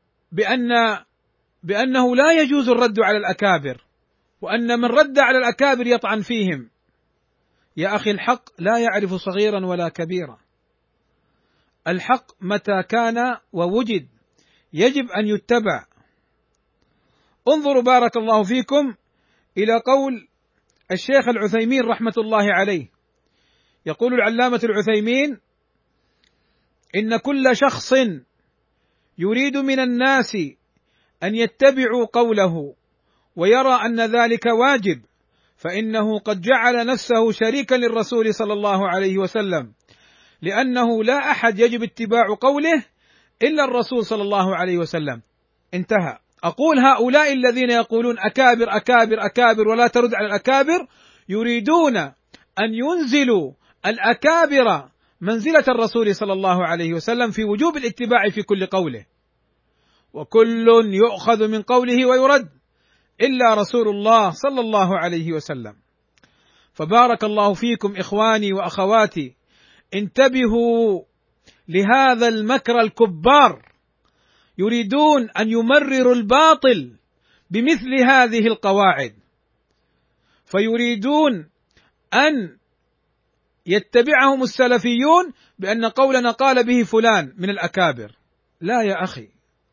بأنه لا يجوز الرد على الأكابر، وأن من رد على الأكابر يطعن فيهم. يا أخي، الحق لا يعرف صغيرا ولا كبيرا. الحق متى كان ووجد يجب أن يتبع. انظروا بارك الله فيكم إلى قول الشيخ العثيمين رحمة الله عليه. يقول العلامة العثيمين: إن كل شخص يريد من الناس أن يتبعوا قوله ويرى أن ذلك واجب فإنه قد جعل نفسه شريكا للرسول صلى الله عليه وسلم، لأنه لا أحد يجب اتباع قوله إلا الرسول صلى الله عليه وسلم. انتهى. أقول هؤلاء الذين يقولون أكابر أكابر أكابر ولا ترد على الأكابر يريدون أن ينزلوا الأكابر منزلة الرسول صلى الله عليه وسلم في وجوب الاتباع في كل قوله، وكل يؤخذ من قوله ويرد إلا رسول الله صلى الله عليه وسلم. فبارك الله فيكم إخواني وأخواتي، انتبهوا لهذا المكر الكبار، يريدون أن يمرروا الباطل بمثل هذه القواعد، فيريدون أن يتبعهم السلفيون بأن قولنا قال به فلان من الأكابر. لا يا أخي،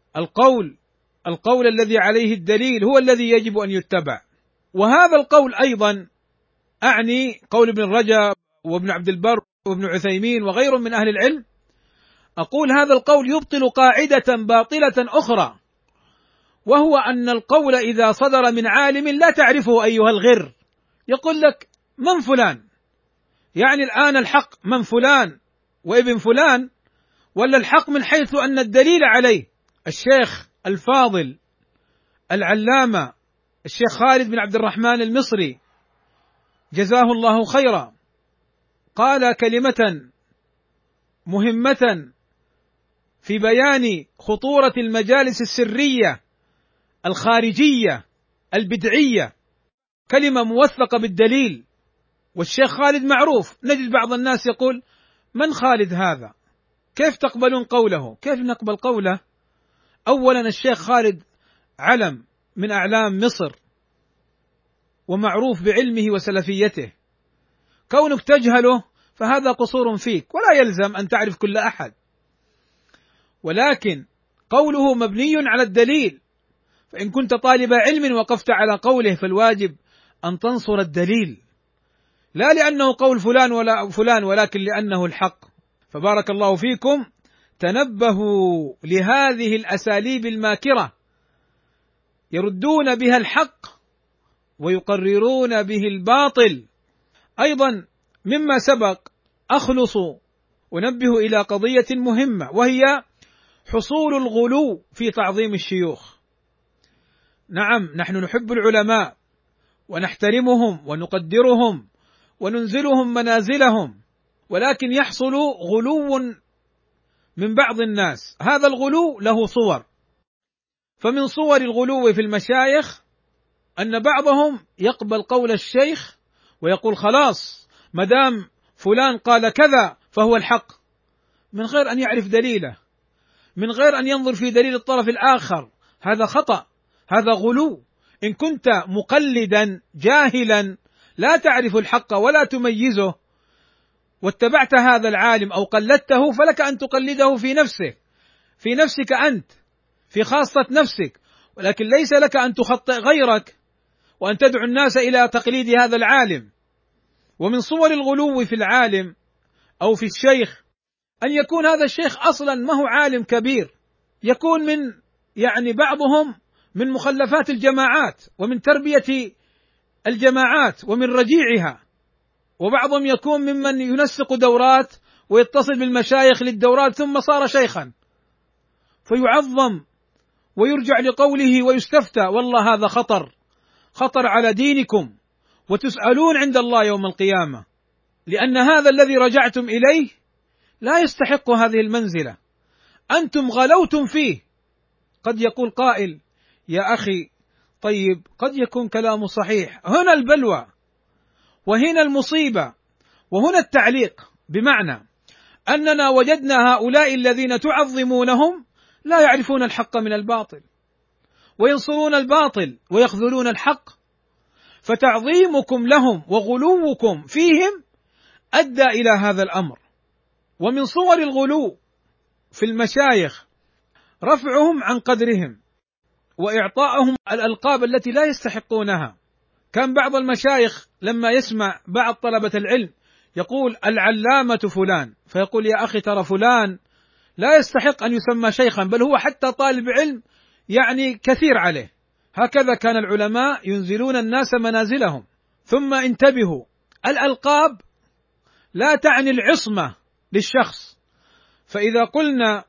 القول الذي عليه الدليل هو الذي يجب أن يتبع. وهذا القول أيضا أعني قول ابن رجب وابن عبد البر وابن عثيمين وغيرهم من أهل العلم. أقول هذا القول يبطل قاعدة باطلة أخرى، وهو أن القول إذا صدر من عالم لا تعرفه أيها الغر، يقول لك من فلان، يعني الآن الحق من فلان وابن فلان، ولا الحق من حيث أن الدليل عليه. الشيخ الفاضل العلامة الشيخ خالد بن عبد الرحمن المصري جزاه الله خيرا قال كلمة مهمة في بيان خطورة المجالس السرية الخارجية البدعية، كلمة موثقة بالدليل. والشيخ خالد معروف، نجد بعض الناس يقول من خالد هذا؟ كيف تقبلون قوله؟ كيف نقبل قوله؟ أولا الشيخ خالد علم من أعلام مصر ومعروف بعلمه وسلفيته، كونك تجهله فهذا قصور فيك، ولا يلزم أن تعرف كل أحد، ولكن قوله مبني على الدليل، فإن كنت طالب علم وقفت على قوله فالواجب أن تنصر الدليل، لا لأنه قول فلان ولا فلان، ولكن لأنه الحق. فبارك الله فيكم، تنبهوا لهذه الأساليب الماكرة يردون بها الحق ويقررون به الباطل. أيضا مما سبق أخلص أنبه إلى قضية مهمة، وهي حصول الغلو في تعظيم الشيوخ. نعم، نحن نحب العلماء ونحترمهم ونقدرهم وننزلهم منازلهم، ولكن يحصل غلو من بعض الناس. هذا الغلو له صور، فمن صور الغلو في المشايخ أن بعضهم يقبل قول الشيخ ويقول خلاص مدام فلان قال كذا فهو الحق، من غير أن يعرف دليله، من غير أن ينظر في دليل الطرف الآخر. هذا خطأ، هذا غلو. إن كنت مقلدا جاهلا لا تعرف الحق ولا تميزه واتبعت هذا العالم أو قلدته، فلك أن تقلده في نفسه، في نفسك أنت، في خاصة نفسك، ولكن ليس لك أن تخطئ غيرك وأن تدعو الناس إلى تقليد هذا العالم. ومن صور الغلو في العالم أو في الشيخ أن يكون هذا الشيخ أصلا ما هو عالم كبير، يكون من بعضهم من مخلفات الجماعات ومن تربية الجماعات ومن رجيعها، وبعضهم يكون ممن ينسق دورات ويتصل بالمشايخ للدورات ثم صار شيخا فيعظم ويرجع لقوله ويستفتى. والله هذا خطر، خطر على دينكم، وتسألون عند الله يوم القيامة، لأن هذا الذي رجعتم إليه لا يستحق هذه المنزلة، أنتم غلوتم فيه. قد يقول قائل يا أخي طيب قد يكون كلامه صحيح، هنا البلوى وهنا المصيبة وهنا التعليق، بمعنى أننا وجدنا هؤلاء الذين تعظمونهم لا يعرفون الحق من الباطل وينصرون الباطل ويخذلون الحق، فتعظيمكم لهم وغلوكم فيهم أدى إلى هذا الأمر. ومن صور الغلو في المشايخ رفعهم عن قدرهم وإعطائهم الألقاب التي لا يستحقونها. كان بعض المشايخ لما يسمع بعض طلبة العلم يقول العلامة فلان، فيقول يا أخي ترى فلان لا يستحق أن يسمى شيخا، بل هو حتى طالب علم كثير عليه. هكذا كان العلماء ينزلون الناس منازلهم. ثم انتبهوا، الألقاب لا تعني العصمة للشخص، فإذا قلنا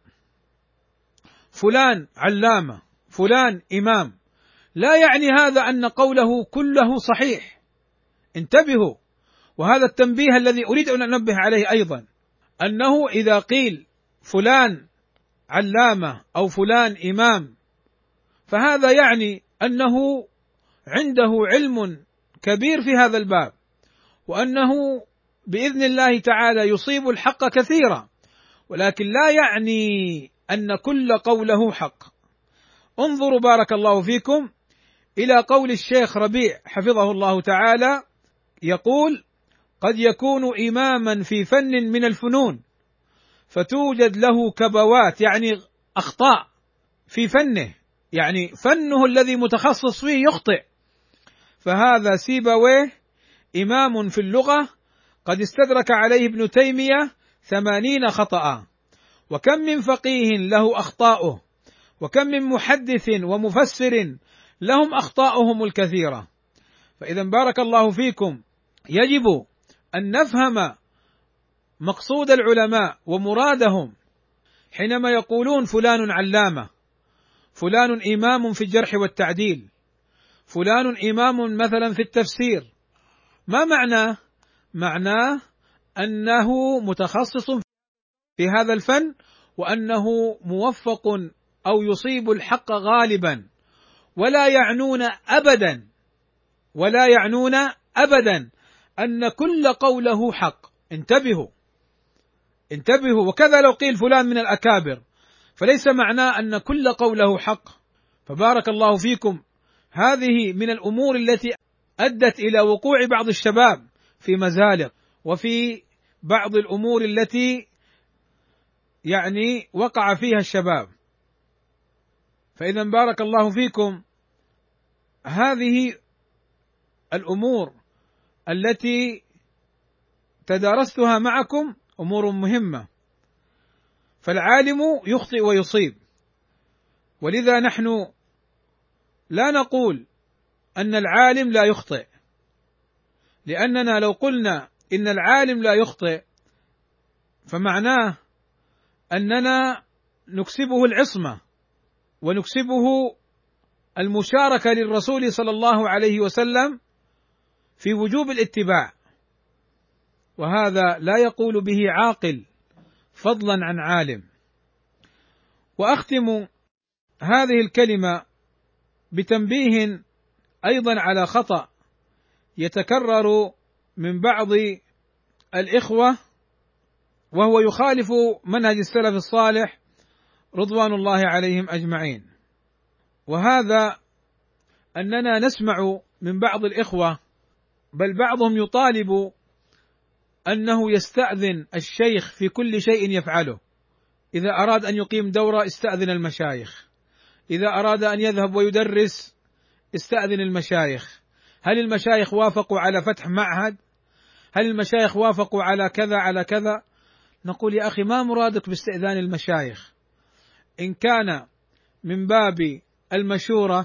فلان علامة فلان إمام لا يعني هذا أن قوله كله صحيح. انتبهوا، وهذا التنبيه الذي أريد أن أنبه عليه أيضا، أنه إذا قيل فلان علامة أو فلان إمام فهذا يعني أنه عنده علم كبير في هذا الباب، وأنه بإذن الله تعالى يصيب الحق كثيرا، ولكن لا يعني أن كل قوله حق. انظروا بارك الله فيكم إلى قول الشيخ ربيع حفظه الله تعالى، يقول قد يكون إماما في فن من الفنون فتوجد له كبوات، أخطاء في فنه، فنه الذي متخصص فيه يخطئ، فهذا سيبويه إمام في اللغة قد استدرك عليه ابن تيمية 80 خطأ، وكم من فقيه له أخطاؤه، وكم من محدث ومفسر لهم أخطاؤهم الكثيرة. فإذا بارك الله فيكم يجب أن نفهم مقصود العلماء ومرادهم حينما يقولون فلان علامة، فلان إمام في الجرح والتعديل، فلان إمام مثلا في التفسير. ما معناه أنه متخصص في هذا الفن، وأنه موفق أو يصيب الحق غالبا، ولا يعنون أبدا أن كل قوله حق. انتبهوا. وكذا لو قيل فلان من الأكابر فليس معناه أن كل قوله حق. فبارك الله فيكم، هذه من الأمور التي أدت إلى وقوع بعض الشباب في مزالق، وفي بعض الأمور التي وقع فيها الشباب. فإذا بارك الله فيكم، هذه الأمور التي تدارستها معكم أمور مهمة، فالعالم يخطئ ويصيب، ولذا نحن لا نقول أن العالم لا يخطئ، لأننا لو قلنا إن العالم لا يخطئ فمعناه أننا نكسبه العصمة ونكسبه المشاركة للرسول صلى الله عليه وسلم في وجوب الاتباع، وهذا لا يقول به عاقل فضلا عن عالم. وأختم هذه الكلمة بتنبيه أيضا على خطأ يتكرر من بعض الإخوة، وهو يخالف منهج السلف الصالح رضوان الله عليهم أجمعين، وهذا أننا نسمع من بعض الإخوة، بل بعضهم يطالب أنه يستأذن الشيخ في كل شيء يفعله. إذا أراد أن يقيم دورة استأذن المشايخ، إذا أراد أن يذهب ويدرس استأذن المشايخ. هل المشايخ وافقوا على فتح معهد؟ هل المشايخ وافقوا على كذا على كذا؟ نقول يا أخي ما مرادك باستئذان المشايخ؟ إن كان من باب المشورة،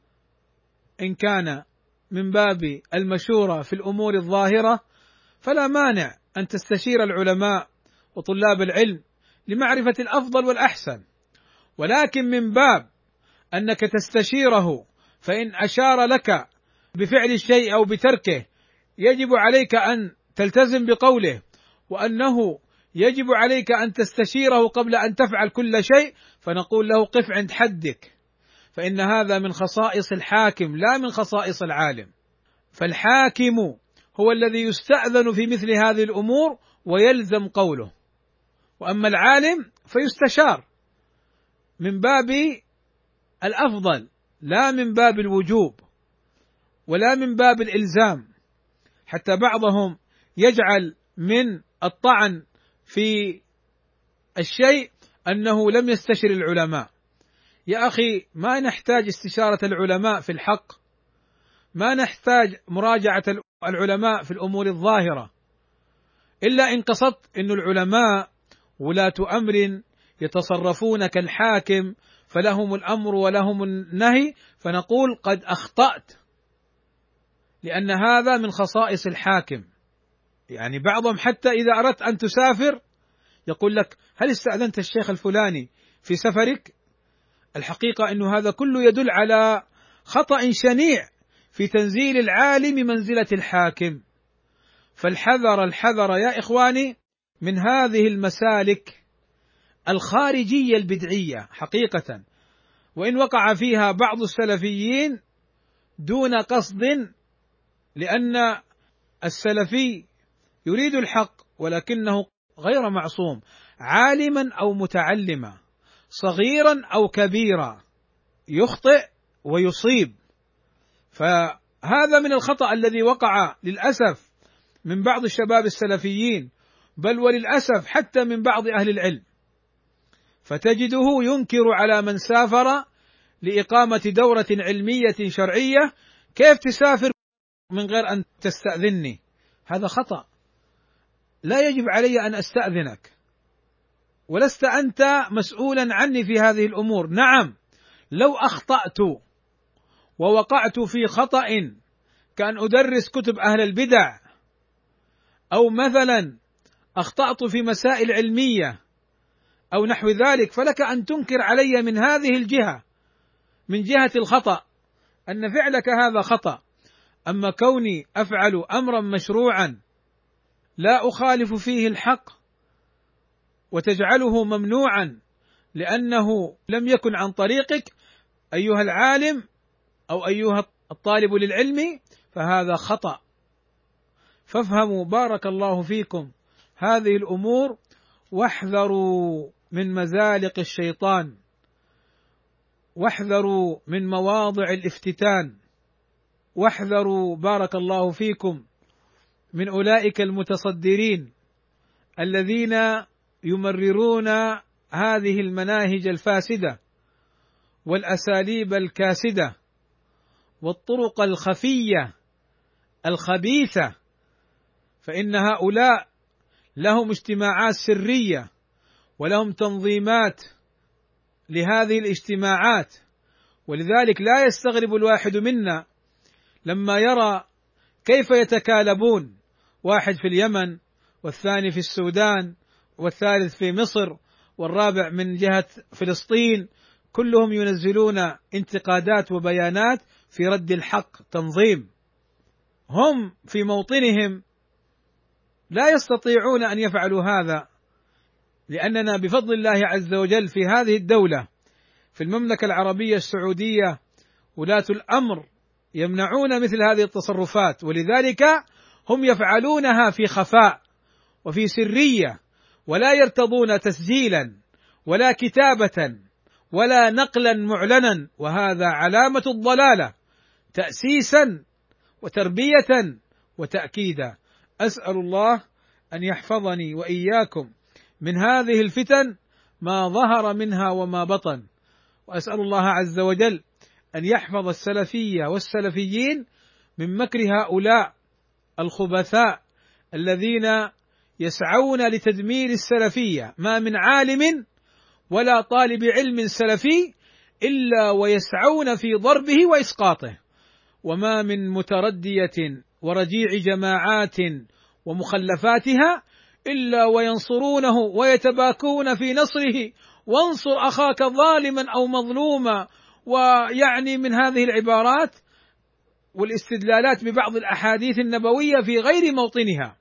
إن كان من باب المشورة في الأمور الظاهرة فلا مانع أن تستشير العلماء وطلاب العلم لمعرفة الأفضل والأحسن، ولكن من باب أنك تستشيره فإن أشار لك بفعل الشيء أو بتركه يجب عليك أن تلتزم بقوله، وأنه يجب عليك أن تستشيره قبل أن تفعل كل شيء، فنقول له قف عند حدك، فإن هذا من خصائص الحاكم لا من خصائص العالم. فالحاكم هو الذي يستأذن في مثل هذه الأمور ويلزم قوله، وأما العالم فيستشار من باب الأفضل لا من باب الوجوب ولا من باب الإلزام، حتى بعضهم يجعل من الطعن في الشيء أنه لم يستشر العلماء. يا أخي ما نحتاج استشارة العلماء في الحق، ما نحتاج مراجعة العلماء في الأمور الظاهرة، إلا إن قصدت أن العلماء ولاة أمر يتصرفون كالحاكم فلهم الأمر ولهم النهي، فنقول قد أخطأت، لأن هذا من خصائص الحاكم. يعني بعضهم حتى إذا أردت أن تسافر يقول لك هل استأذنت الشيخ الفلاني في سفرك؟ الحقيقة أنه هذا كله يدل على خطأ شنيع في تنزيل العالم منزلة الحاكم. فالحذر الحذر يا إخواني من هذه المسالك الخارجية البدعية حقيقة، وإن وقع فيها بعض السلفيين دون قصد، لأن السلفي يريد الحق ولكنه غير معصوم، عالما أو متعلما، صغيرا أو كبيرا، يخطئ ويصيب. فهذا من الخطأ الذي وقع للأسف من بعض الشباب السلفيين، بل وللأسف حتى من بعض أهل العلم، فتجده ينكر على من سافر لإقامة دورة علمية شرعية: كيف تسافر من غير أن تستأذني؟ هذا خطأ، لا يجب علي أن أستأذنك، ولست أنت مسؤولا عني في هذه الأمور. نعم، لو أخطأت ووقعت في خطأ كأن أدرس كتب أهل البدع، أو مثلا أخطأت في مسائل علمية أو نحو ذلك، فلك أن تنكر علي من هذه الجهة، من جهة الخطأ، أن فعلك هذا خطأ. أما كوني أفعل أمرا مشروعا لا أخالف فيه الحق وتجعله ممنوعا لأنه لم يكن عن طريقك أيها العالم أو أيها الطالب للعلم، فهذا خطأ. فافهموا بارك الله فيكم هذه الأمور، واحذروا من مزالق الشيطان، واحذروا من مواضع الافتتان، واحذروا بارك الله فيكم من أولئك المتصدرين الذين يمررون هذه المناهج الفاسدة والأساليب الكاسدة والطرق الخفية الخبيثة، فإن هؤلاء لهم اجتماعات سرية ولهم تنظيمات لهذه الاجتماعات، ولذلك لا يستغرب الواحد منا لما يرى كيف يتكالبون، واحد في اليمن والثاني في السودان والثالث في مصر، والرابع من جهة فلسطين، كلهم ينزلون انتقادات وبيانات في رد الحق تنظيم. هم في موطنهم لا يستطيعون أن يفعلوا هذا، لأننا بفضل الله عز وجل في هذه الدولة في المملكة العربية السعودية ولاة الأمر يمنعون مثل هذه التصرفات، ولذلك هم يفعلونها في خفاء وفي سرية، ولا يرتضون تسجيلا ولا كتابة ولا نقلا معلنا، وهذا علامة الضلالة تأسيسا وتربية وتأكيدا. أسأل الله أن يحفظني وإياكم من هذه الفتن ما ظهر منها وما بطن، وأسأل الله عز وجل أن يحفظ السلفية والسلفيين من مكر هؤلاء الخبثاء الذين يسعون لتدمير السلفية. ما من عالم ولا طالب علم سلفي إلا ويسعون في ضربه وإسقاطه، وما من متردية ورجيع جماعات ومخلفاتها إلا وينصرونه ويتباكون في نصره، وانصر أخاك ظالما أو مظلوما، ويعني من هذه العبارات والاستدلالات ببعض الأحاديث النبوية في غير موطنها،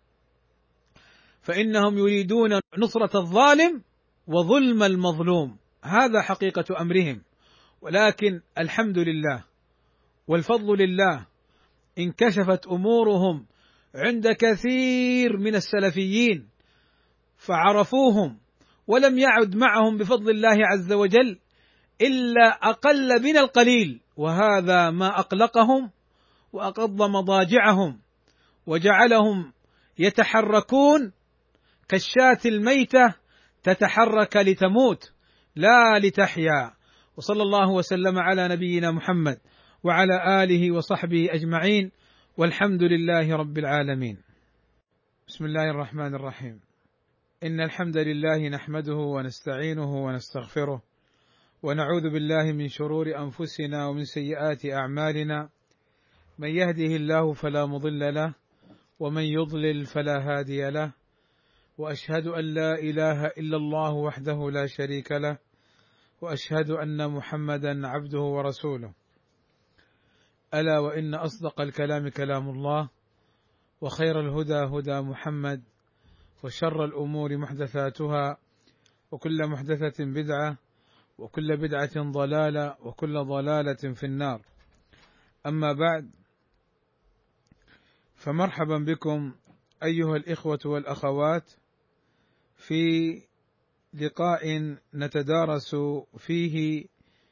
فإنهم يريدون نصرة الظالم وظلم المظلوم، هذا حقيقة أمرهم. ولكن الحمد لله والفضل لله انكشفت أمورهم عند كثير من السلفيين فعرفوهم، ولم يعد معهم بفضل الله عز وجل إلا أقل من القليل، وهذا ما أقلقهم وأقض مضاجعهم وجعلهم يتحركون كالشاة الميتة تتحرك لتموت لا لتحيا. وصلى الله وسلم على نبينا محمد وعلى آله وصحبه أجمعين، والحمد لله رب العالمين. بسم الله الرحمن الرحيم. إن الحمد لله نحمده ونستعينه ونستغفره، ونعوذ بالله من شرور أنفسنا ومن سيئات أعمالنا، من يهده الله فلا مضل له ومن يضلل فلا هادي له، وأشهد أن لا إله إلا الله وحده لا شريك له، وأشهد أن محمدا عبده ورسوله. ألا وإن أصدق الكلام كلام الله، وخير الهدى هدى محمد، وشر الأمور محدثاتها، وكل محدثة بدعة، وكل بدعة ضلالة، وكل ضلالة في النار. أما بعد، فمرحبا بكم أيها الإخوة والأخوات في لقاء نتدارس فيه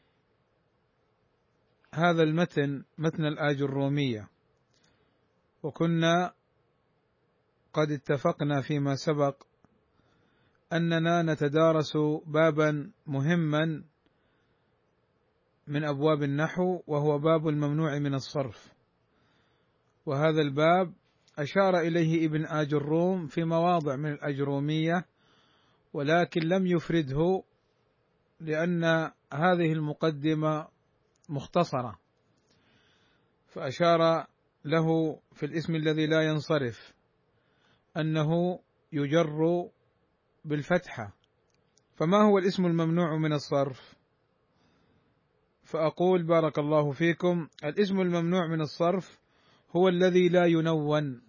هذا المتن، متن الآجرومية. وكنا قد اتفقنا فيما سبق أننا نتدارس بابا مهما من أبواب النحو، وهو باب الممنوع من الصرف، وهذا الباب أشار إليه ابن آجروم في مواضع من الأجرومية، ولكن لم يفرده لأن هذه المقدمة مختصرة، فأشار له في الاسم الذي لا ينصرف أنه يجر بالفتحة. فما هو الاسم الممنوع من الصرف؟ فأقول بارك الله فيكم: الاسم الممنوع من الصرف هو الذي لا ينون،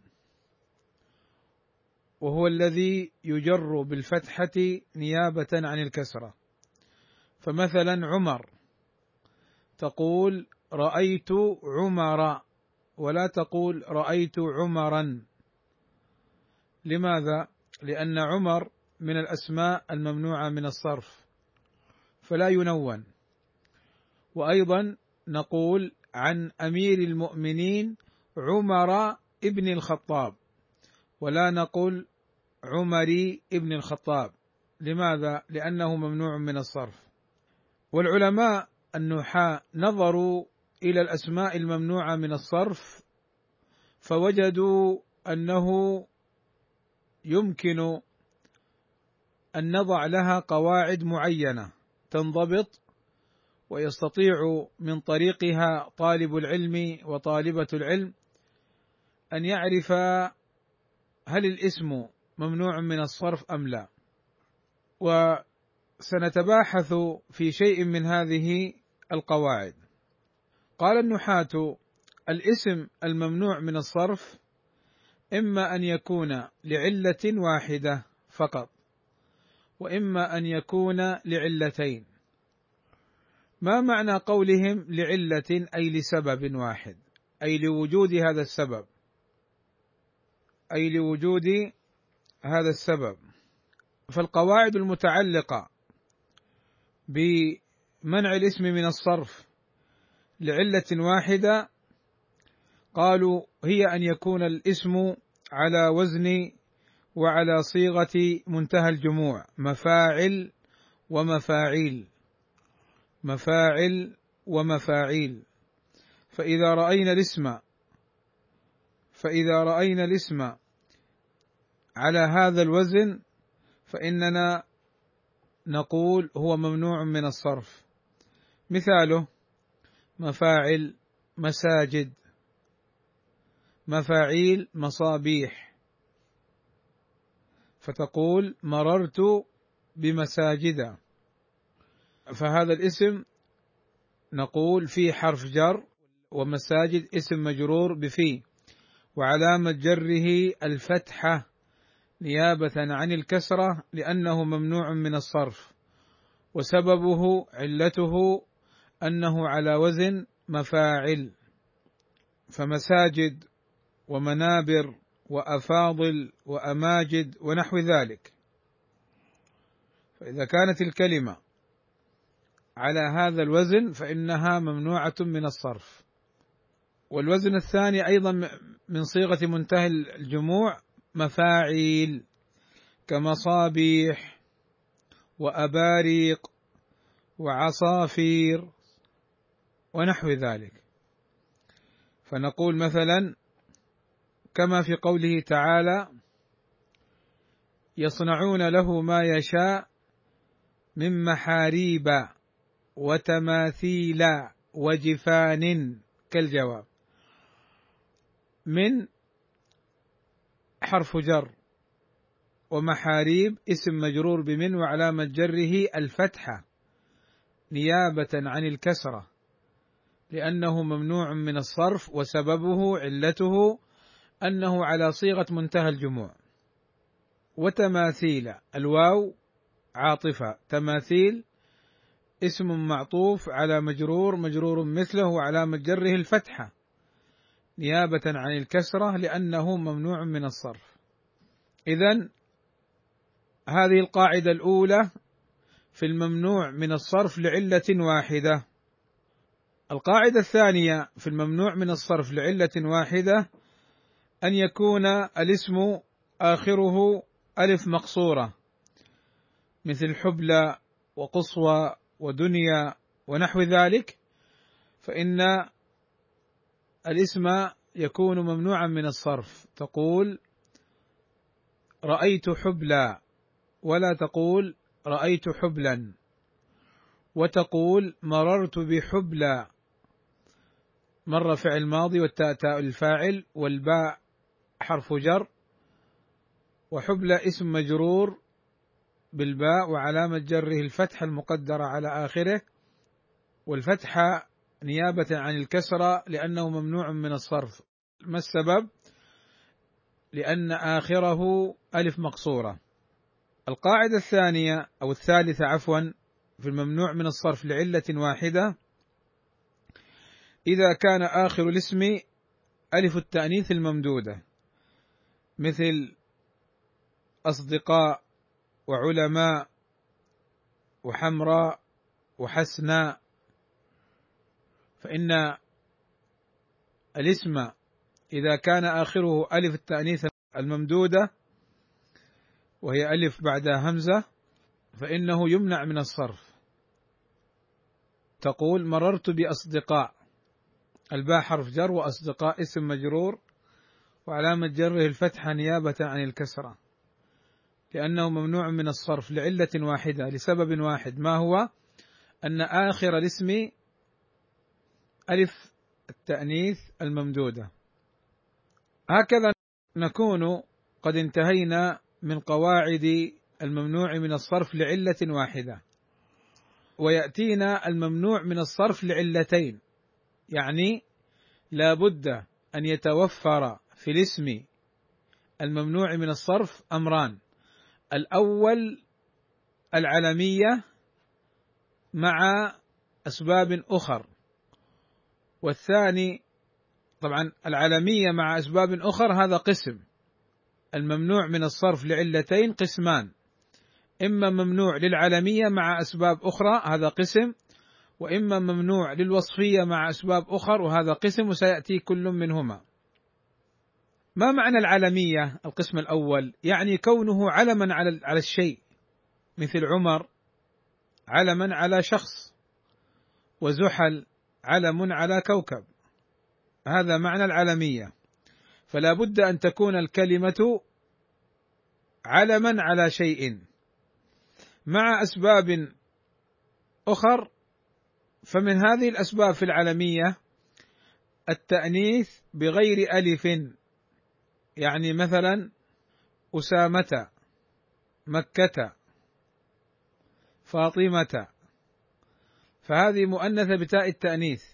وهو الذي يجر بالفتحة نيابة عن الكسرة. فمثلا عمر تقول رأيت عمر، ولا تقول رأيت عمرا. لماذا؟ لأن عمر من الأسماء الممنوعة من الصرف فلا ينون. وأيضا نقول عن أمير المؤمنين عمر ابن الخطاب، ولا نقول عمري ابن الخطاب. لماذا؟ لأنه ممنوع من الصرف. والعلماء النحاة نظروا إلى الأسماء الممنوعة من الصرف فوجدوا أنه يمكن أن نضع لها قواعد معينة تنضبط، ويستطيع من طريقها طالب العلم وطالبة العلم أن يعرف هل الاسم ممنوع من الصرف أم لا. وسنتباحث في شيء من هذه القواعد. قال النحاة: الاسم الممنوع من الصرف إما أن يكون لعلة واحدة فقط، وإما أن يكون لعلتين. ما معنى قولهم لعلة؟ أي لسبب واحد، أي لوجود هذا السبب، أي لوجود هذا السبب. فالقواعد المتعلقة بمنع الاسم من الصرف لعلة واحدة قالوا هي أن يكون الاسم على وزن وعلى صيغة منتهى الجموع، مفاعل ومفاعيل، مفاعل ومفاعيل. فإذا رأينا الاسم على هذا الوزن فإننا نقول هو ممنوع من الصرف. مثاله: مفاعل مساجد، مفاعيل مصابيح، فتقول مررت بمساجد. فهذا الاسم نقول فيه حرف جر، ومساجد اسم مجرور بفي، وعلامة جره الفتحة نيابة عن الكسرة لأنه ممنوع من الصرف، وسببه علته أنه على وزن مفاعل، فمساجد ومنابر وأفاضل وأماجد ونحو ذلك. فإذا كانت الكلمة على هذا الوزن فإنها ممنوعة من الصرف. والوزن الثاني أيضا من صيغة منتهى الجموع مفاعيل، كمصابيح وأباريق وعصافير ونحو ذلك. فنقول مثلا كما في قوله تعالى: يصنعون له ما يشاء من محاريب وتماثيل وجفان كالجواب. من حرف جر، ومحاريب اسم مجرور بمن وعلامة جره الفتحة نيابة عن الكسرة لأنه ممنوع من الصرف، وسببه علته أنه على صيغة منتهى الجموع. وتماثيل الواو عاطفة، تماثيل اسم معطوف على مجرور مثله وعلامة جره الفتحة نيابة عن الكسرة لأنه ممنوع من الصرف. إذن هذه القاعدة الأولى في الممنوع من الصرف لعلة واحدة. القاعدة الثانية في الممنوع من الصرف لعلة واحدة أن يكون الاسم آخره ألف مقصورة، مثل حبلى وقصوى ودنيا ونحو ذلك، فإن الاسم يكون ممنوعا من الصرف. تقول رأيت حبلى، ولا تقول رأيت حبلا. وتقول مررت بحبلى، مر فعل ماضي والتاء تاء الفاعل والباء حرف جر، وحبلى اسم مجرور بالباء وعلامة جره الفتحة المقدرة على آخره، والفتحة نيابة عن الكسرة لأنه ممنوع من الصرف. ما السبب؟ لأن آخره ألف مقصورة. القاعدة الثانية أو الثالثة في الممنوع من الصرف لعلة واحدة: إذا كان آخر الاسم ألف التأنيث الممدودة، مثل أصدقاء وعلماء وحمراء وحسناء، فإن الاسم إذا كان آخره ألف التأنيث الممدودة وهي ألف بعدها همزة فإنه يمنع من الصرف. تقول مررت بأصدقاء، الباء حرف جر وأصدقاء اسم مجرور وعلامة جره الفتحة نيابة عن الكسرة لأنه ممنوع من الصرف لعلة واحدة، لسبب واحد، ما هو؟ أن آخر الاسم ألف التأنيث الممدودة. هكذا نكون قد انتهينا من قواعد الممنوع من الصرف لعلة واحدة، ويأتينا الممنوع من الصرف لعلتين، يعني لا بد أن يتوفر في الاسم الممنوع من الصرف أمران: الأول العلمية مع أسباب أخر، والثاني طبعا العلمية مع أسباب أخر هذا قسم. الممنوع من الصرف لعلتين قسمان: إما ممنوع للعلمية مع أسباب أخرى هذا قسم، وإما ممنوع للوصفية مع أسباب أخر وهذا قسم، وسيأتي كل منهما. ما معنى العلمية؟ القسم الأول يعني كونه علما على الشيء، مثل عمر علما على شخص، وزحل علم على كوكب، هذا معنى العلمية. فلا بد أن تكون الكلمة علما على شيء مع أسباب أخر. فمن هذه الأسباب في العلمية التأنيث بغير ألف، يعني مثلا أسامة، مكة، فاطمة، فهذه مؤنثة بتاء التأنيث،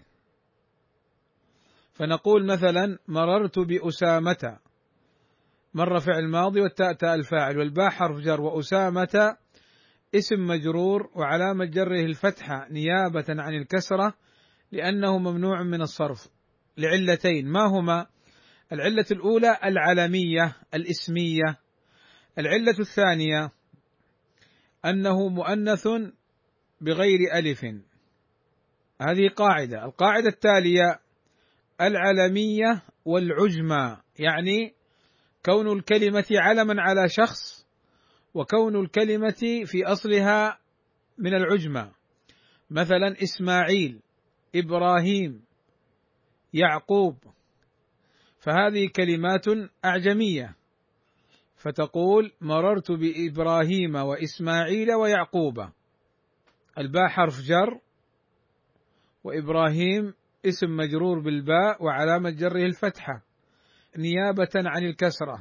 فنقول مثلا مررت بأسامة، مر فعل ماضي والتاء تاء الفاعل والباء حرف جر، وأسامة اسم مجرور وعلامة جره الفتحة نيابة عن الكسرة لأنه ممنوع من الصرف لعلتين. ما هما؟ العلة الأولى العلمية الاسمية، العلة الثانية أنه مؤنث بغير ألف. هذه قاعدة. القاعدة التالية العلمية والعجمة، يعني كون الكلمة علما على شخص، وكون الكلمة في أصلها من العجمة، مثلا إسماعيل، إبراهيم، يعقوب، فهذه كلمات أعجمية، فتقول مررت بإبراهيم وإسماعيل ويعقوب، الباء حرف جر، وإبراهيم اسم مجرور بالباء وعلامة جره الفتحة نيابة عن الكسرة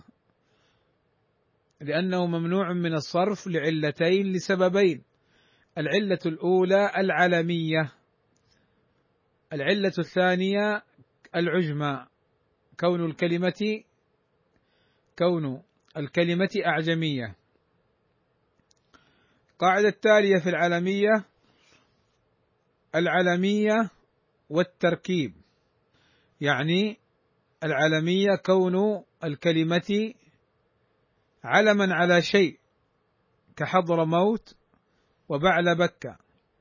لأنه ممنوع من الصرف لعلتين لسببين: العلة الأولى العلمية، العلة الثانية العجمة، كون الكلمة أعجمية. القاعدة التالية في العلمية والتركيب، يعني العلمية كون الكلمة علما على شيء كحضر موت وبعل بكة،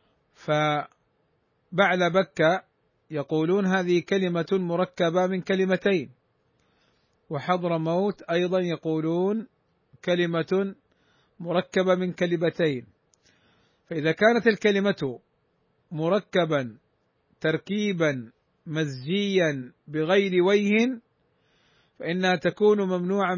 فبعل بكة يقولون هذه كلمة مركبة من كلمتين، وحضر موت أيضا يقولون كلمة مركبة من كلمتين. فإذا كانت الكلمة مركبا تركيبا مزجيا بغير وجه فإنها تكون ممنوعة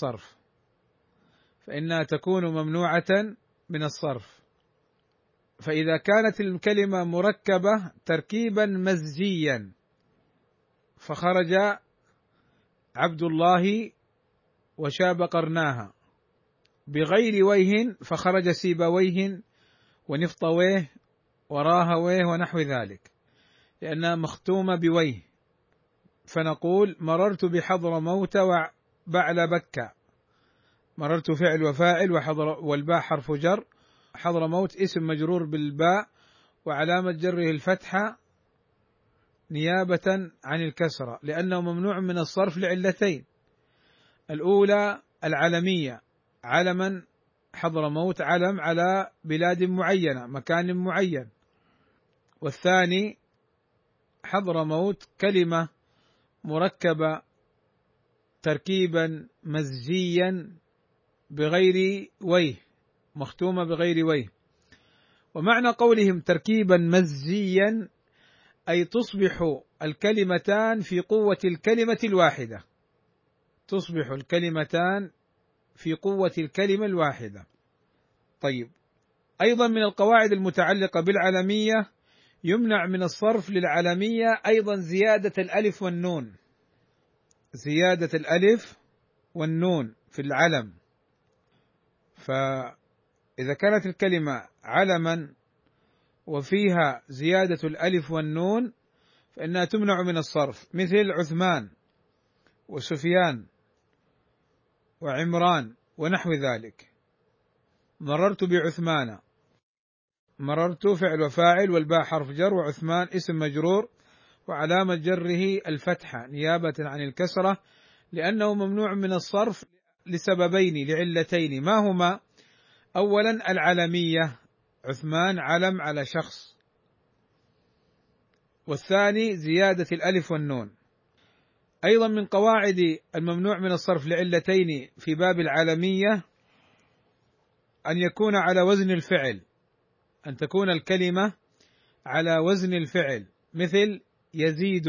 من الصرف. فإذا كانت الكلمة مركبة تركيبا مزجيا فخرج عبد الله وشاب قرناها، بغير وجه فخرج سيبويه ونفطويه وراهويه ونحو ذلك، لأنها مختومة بويه. فنقول مررت بحضر موت وبعل بكة، مررت فعل وفاعل والباء حرف جر، حضر موت اسم مجرور بالباء وعلامة جره الفتحة نيابة عن الكسرة لأنه ممنوع من الصرف لعلتين: الأولى العلمية، علما حضر موت علم على بلاد معينة مكان معين، والثاني حضر موت كلمة مركبة تركيبا مزجيا بغير وجه، مختومة بغير وجه. ومعنى قولهم تركيبا مزجيا أي تصبح الكلمتان في قوة الكلمة الواحدة، تصبح الكلمتان في قوة الكلمة الواحدة. طيب، أيضا من القواعد المتعلقة بالعلمية يمنع من الصرف للعلمية أيضا زيادة الألف والنون، زيادة الألف والنون في العلم. إذا كانت الكلمة علما وفيها زيادة الألف والنون فإنها تمنع من الصرف، مثل عثمان وسفيان وعمران ونحو ذلك. مررت بعثمان، مررت فعل وفاعل والباء حرف جر وعثمان اسم مجرور وعلامة جره الفتحة نيابة عن الكسرة، لأنه ممنوع من الصرف لسببين لعلتين، ما هما؟ أولا العلمية، عثمان علم على شخص، والثاني زيادة الألف والنون. أيضا من قواعد الممنوع من الصرف لعلتين في باب العلمية أن يكون على وزن الفعل، أن تكون الكلمة على وزن الفعل، مثل يزيد،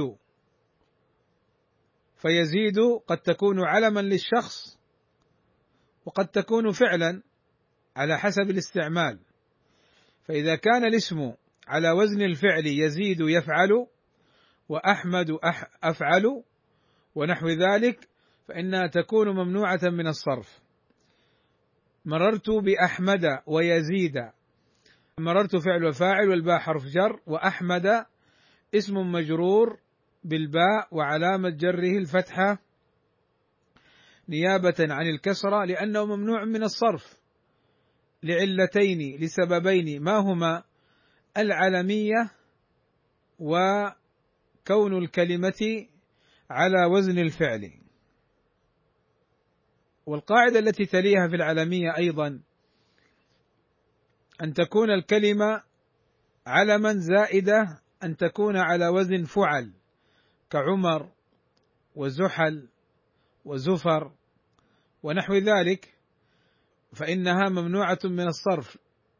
فيزيد قد تكون علما للشخص وقد تكون فعلا على حسب الاستعمال. فإذا كان الاسم على وزن الفعل يزيد يفعل وأحمد أفعل ونحو ذلك فإنها تكون ممنوعة من الصرف. مررت بأحمد ويزيد، مررت فعل وفاعل والباء حرف جر وأحمد اسم مجرور بالباء وعلامة جره الفتحة نيابة عن الكسرة، لأنه ممنوع من الصرف لعلتين لسببين، ما هما؟ العلمية وكون الكلمة على وزن الفعل. والقاعدة التي تليها في العلمية أيضا أن تكون الكلمة علما زائدة، أن تكون على وزن فعل كعمر وزحل وزفر ونحو ذلك، فإنها ممنوعة من الصرف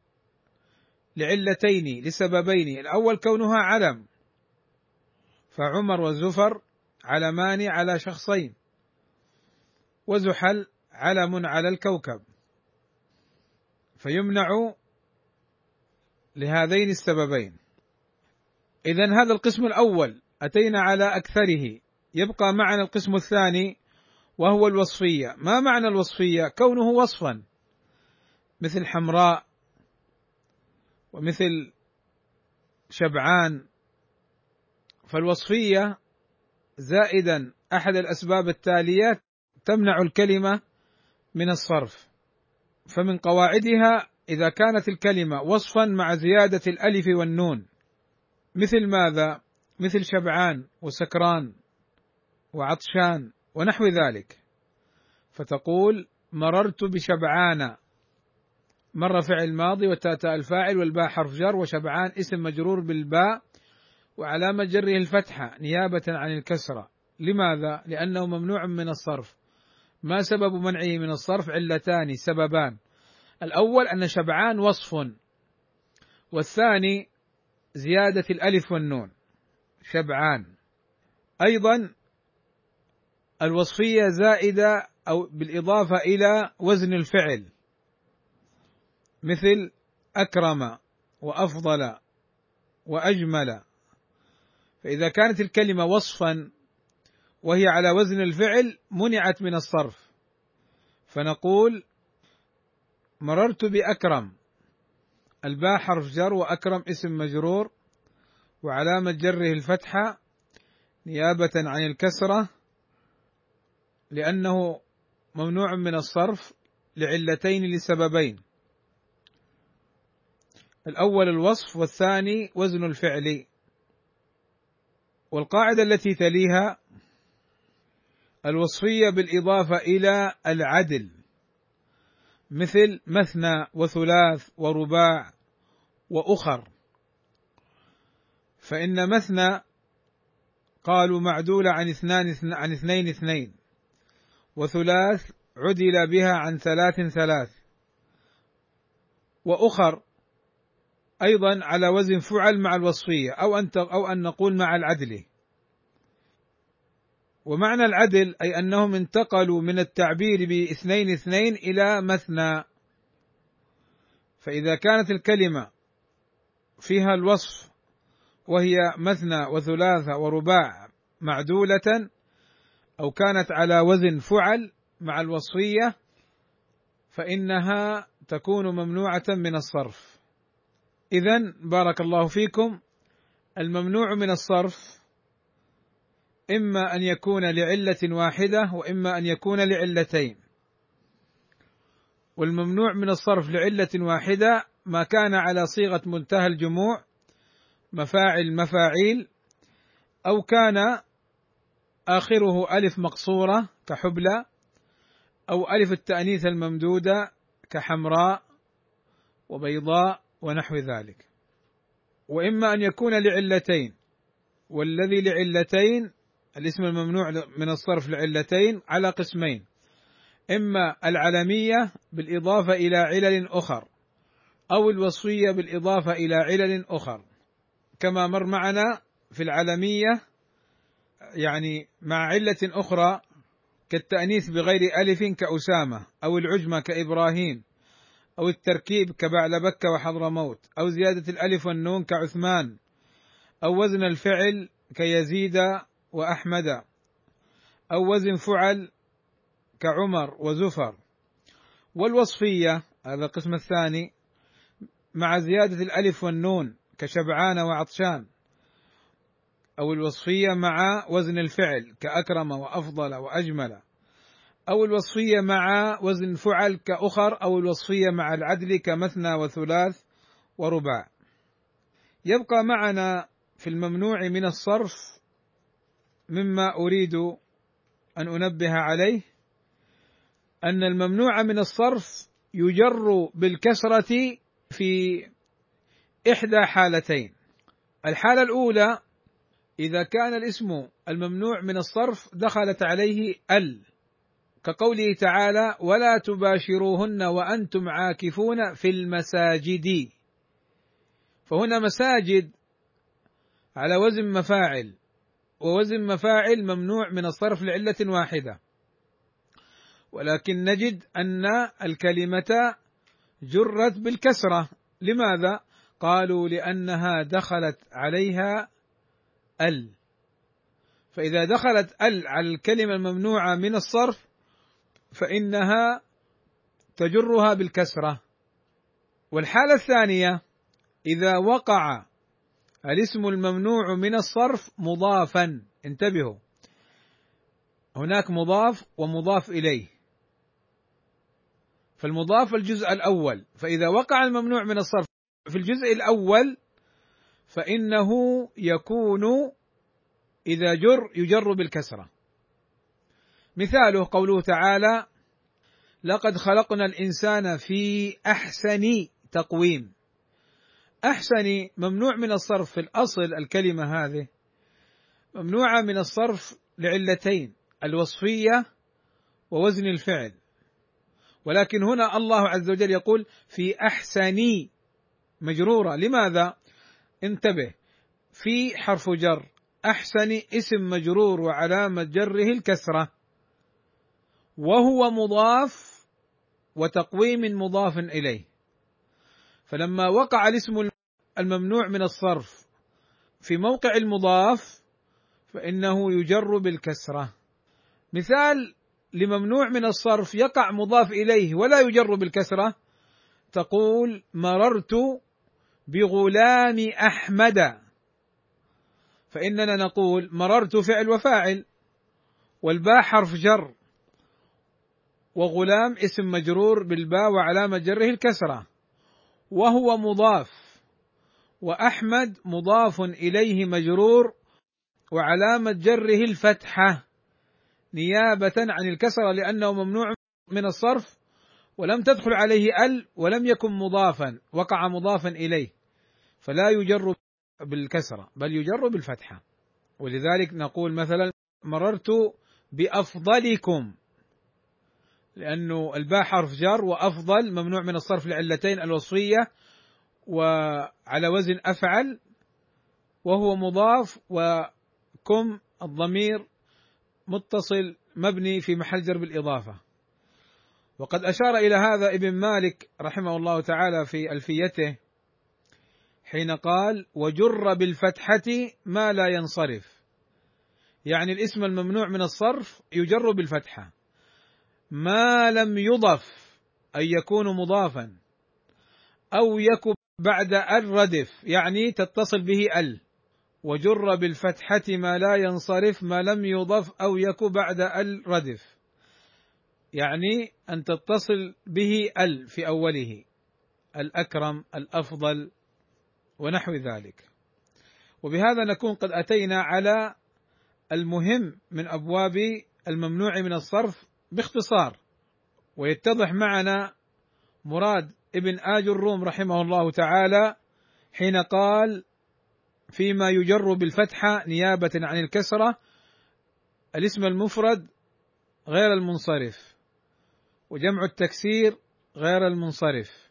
لعلتين لسببين. الأول كونها علم، فعمر وزفر علمان على شخصين، وزحل علم على الكوكب، فيمنع لهذين السببين. إذن هذا القسم الأول أتينا على أكثره، يبقى معنا القسم الثاني وهو الوصفية. ما معنى الوصفية؟ كونه وصفا، مثل حمراء ومثل شبعان. فالوصفية زائدا أحد الأسباب التالية تمنع الكلمة من الصرف. فمن قواعدها إذا كانت الكلمة وصفا مع زيادة الألف والنون، مثل ماذا؟ مثل شبعان وسكران وعطشان ونحو ذلك، فتقول مررت بشبعان، مر فعل ماضي وتاء الفاعل والباء حرف جر وشبعان اسم مجرور بالباء وعلامة جره الفتحة نيابة عن الكسرة. لماذا؟ لأنه ممنوع من الصرف. ما سبب منعه من الصرف؟ علتان، سببان: الأول أن شبعان وصف، والثاني زيادة الألف والنون، شبعان. أيضا الوصفية زائدة أو بالإضافة إلى وزن الفعل، مثل أكرم وأفضل وأجمل. فإذا كانت الكلمة وصفا وهي على وزن الفعل منعت من الصرف، فنقول مررت بأكرم، الباء حرف جر وأكرم اسم مجرور وعلامة جره الفتحة نيابة عن الكسرة، لأنه ممنوع من الصرف لعلتين لسببين: الأول الوصف والثاني وزن الفعل. والقاعدة التي تليها الوصفية بالإضافة إلى العدل، مثل مثنى وثلاث ورباع وأخر. فإن مثنى قالوا معدولة عن اثنين اثنين، وثلاث عدل بها عن ثلاث، وأخر أيضا على وزن فعل مع الوصفية، أو أن نقول مع العدل. ومعنى العدل أي أنهم انتقلوا من التعبير باثنين اثنين إلى مثنى. فإذا كانت الكلمة فيها الوصف وهي مثنى وثلاثة ورباع معدولة، أو كانت على وزن فعل مع الوصفية، فإنها تكون ممنوعة من الصرف. إذن بارك الله فيكم، الممنوع من الصرف إما أن يكون لعلة واحدة وإما أن يكون لعلتين. والممنوع من الصرف لعلة واحدة ما كان على صيغة منتهى الجموع، مفاعل مفاعيل، أو كان آخره ألف مقصورة كحبلى، أو ألف التأنيث الممدودة كحمراء وبيضاء ونحو ذلك. وإما أن يكون لعلتين، والذي لعلتين الاسم الممنوع من الصرف لعلتين على قسمين: إما العلمية بالإضافة إلى علل أخر، أو الوصفية بالإضافة إلى علل أخر، كما مر معنا في العلمية يعني مع علة أخرى كالتأنيث بغير ألف كأسامة، أو العجمة كإبراهيم، أو التركيب كبعلبك وحضرموت، أو زيادة الألف والنون كعثمان، أو وزن الفعل كيزيد وأحمد، أو وزن فعل كعمر وزفر. والوصفية هذا القسم الثاني مع زيادة الألف والنون كشبعان وعطشان، أو الوصفية مع وزن الفعل كأكرم وأفضل وأجمل، أو الوصفية مع وزن فعل كأخر، أو الوصفية مع العدل كمثنى وثلاث ورباع. يبقى معنا في الممنوع من الصرف مما أريد أن أنبه عليه أن الممنوع من الصرف يجر بالكسرة في إحدى حالتين. الحالة الأولى إذا كان الاسم الممنوع من الصرف دخلت عليه ال، كقوله تعالى: ولا تباشروهن وأنتم عاكفون في المساجد. فهنا مساجد على وزن مفاعل، ووزن مفاعل ممنوع من الصرف لعلة واحدة، ولكن نجد أن الكلمة جرت بالكسرة. لماذا؟ قالوا لأنها دخلت عليها ال، فإذا دخلت ال على الكلمة الممنوعة من الصرف فإنها تجرها بالكسرة. والحالة الثانية إذا وقع الاسم الممنوع من الصرف مضافا، انتبهوا، هناك مضاف ومضاف إليه، فالمضاف الجزء الأول، فإذا وقع الممنوع من الصرف في الجزء الأول فإنه يكون إذا يجر بالكسرة. مثاله قوله تعالى: لقد خلقنا الإنسان في أحسن تقويم. أحسن ممنوع من الصرف في الأصل، الكلمة هذه ممنوعة من الصرف لعلتين: الوصفية ووزن الفعل، ولكن هنا الله عز وجل يقول في أحسن مجرورة. لماذا؟ انتبه، في حرف جر، أحسن اسم مجرور وعلامة جره الكسرة، وهو مضاف وتقويم مضاف إليه، فلما وقع الاسم الممنوع من الصرف في موقع المضاف فإنه يجر بالكسرة. مثال لممنوع من الصرف يقع مضاف إليه ولا يجر بالكسرة: تقول مررت بغلام أحمد، فإننا نقول مررت فعل وفاعل، والباء حرف جر، وغلام اسم مجرور بالباء وعلامة جره الكسرة، وهو مضاف، وأحمد مضاف إليه مجرور وعلامة جره الفتحة نيابة عن الكسرة، لأنه ممنوع من الصرف ولم تدخل عليه ال ولم يكن مضافا، وقع مضافا إليه، فلا يجر بالكسرة بل يجر بالفتحة. ولذلك نقول مثلا مررت بأفضلكم، لأنه الباء حرف جر، وأفضل ممنوع من الصرف لعلتين: الوصفية وعلى وزن أفعل، وهو مضاف، وكم الضمير متصل مبني في محل جر بالإضافة. وقد أشار إلى هذا ابن مالك رحمه الله تعالى في ألفيته حين قال: وجر بالفتحة ما لا ينصرف، يعني الاسم الممنوع من الصرف يجر بالفتحة ما لم يضف أي يكون مضافا، أو يكن بعد الردف يعني تتصل به وجر بالفتحة ما لا ينصرف ما لم يضف أو يكن بعد الردف، يعني أن تتصل به في أوله، الأكرم، الأفضل، ونحو ذلك. وبهذا نكون قد أتينا على المهم من أبواب الممنوع من الصرف باختصار، ويتضح معنا مراد ابن آج الروم رحمه الله تعالى حين قال فيما يجر بالفتحة نيابة عن الكسرة الاسم المفرد غير المنصرف، وجمع التكسير غير المنصرف.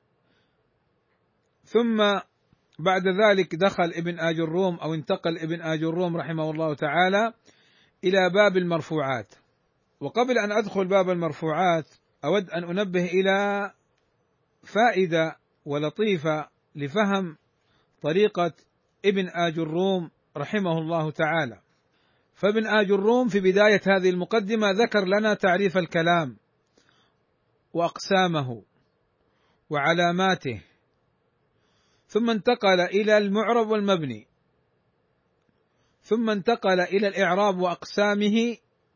ثم بعد ذلك دخل ابن آج الروم أو انتقل ابن آج الروم رحمه الله تعالى إلى باب المرفوعات. وقبل أن أدخل باب المرفوعات أود أن أنبه إلى فائدة ولطيفة لفهم طريقة ابن آج الروم رحمه الله تعالى. فابن آج الروم في بداية هذه المقدمة ذكر لنا تعريف الكلام وأقسامه وعلاماته، ثم انتقل إلى المعرب والمبني، ثم انتقل إلى الإعراب وأقسامه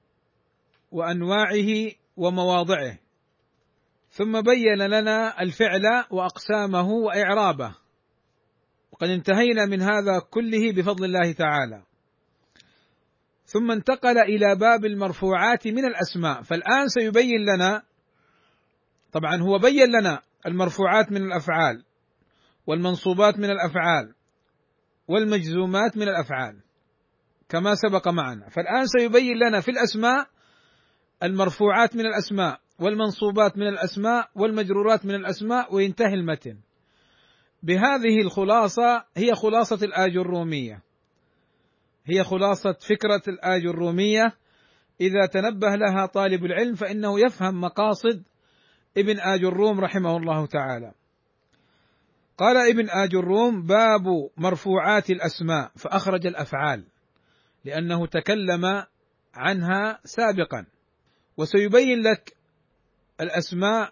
وأنواعه ومواضعه، ثم بين لنا الفعل وأقسامه وإعرابه، وقد انتهينا من هذا كله بفضل الله تعالى. ثم انتقل إلى باب المرفوعات من الأسماء، فالآن سيبين لنا، طبعا هو بين لنا المرفوعات من الأفعال والمنصوبات من الأفعال والمجزومات من الأفعال كما سبق معنا، فالآن سيبين لنا في الأسماء المرفوعات من الأسماء والمنصوبات من الأسماء والمجرورات من الأسماء، وينتهي المتن. بهذه الخلاصة هي خلاصة الآج الرومية، هي خلاصة فكرة الآج الرومية. إذا تنبه لها طالب العلم فإنه يفهم مقاصد ابن آج الروم رحمه الله تعالى. قال ابن آج الروم: باب مرفوعات الأسماء، فأخرج الأفعال لأنه تكلم عنها سابقا، وسيبين لك الأسماء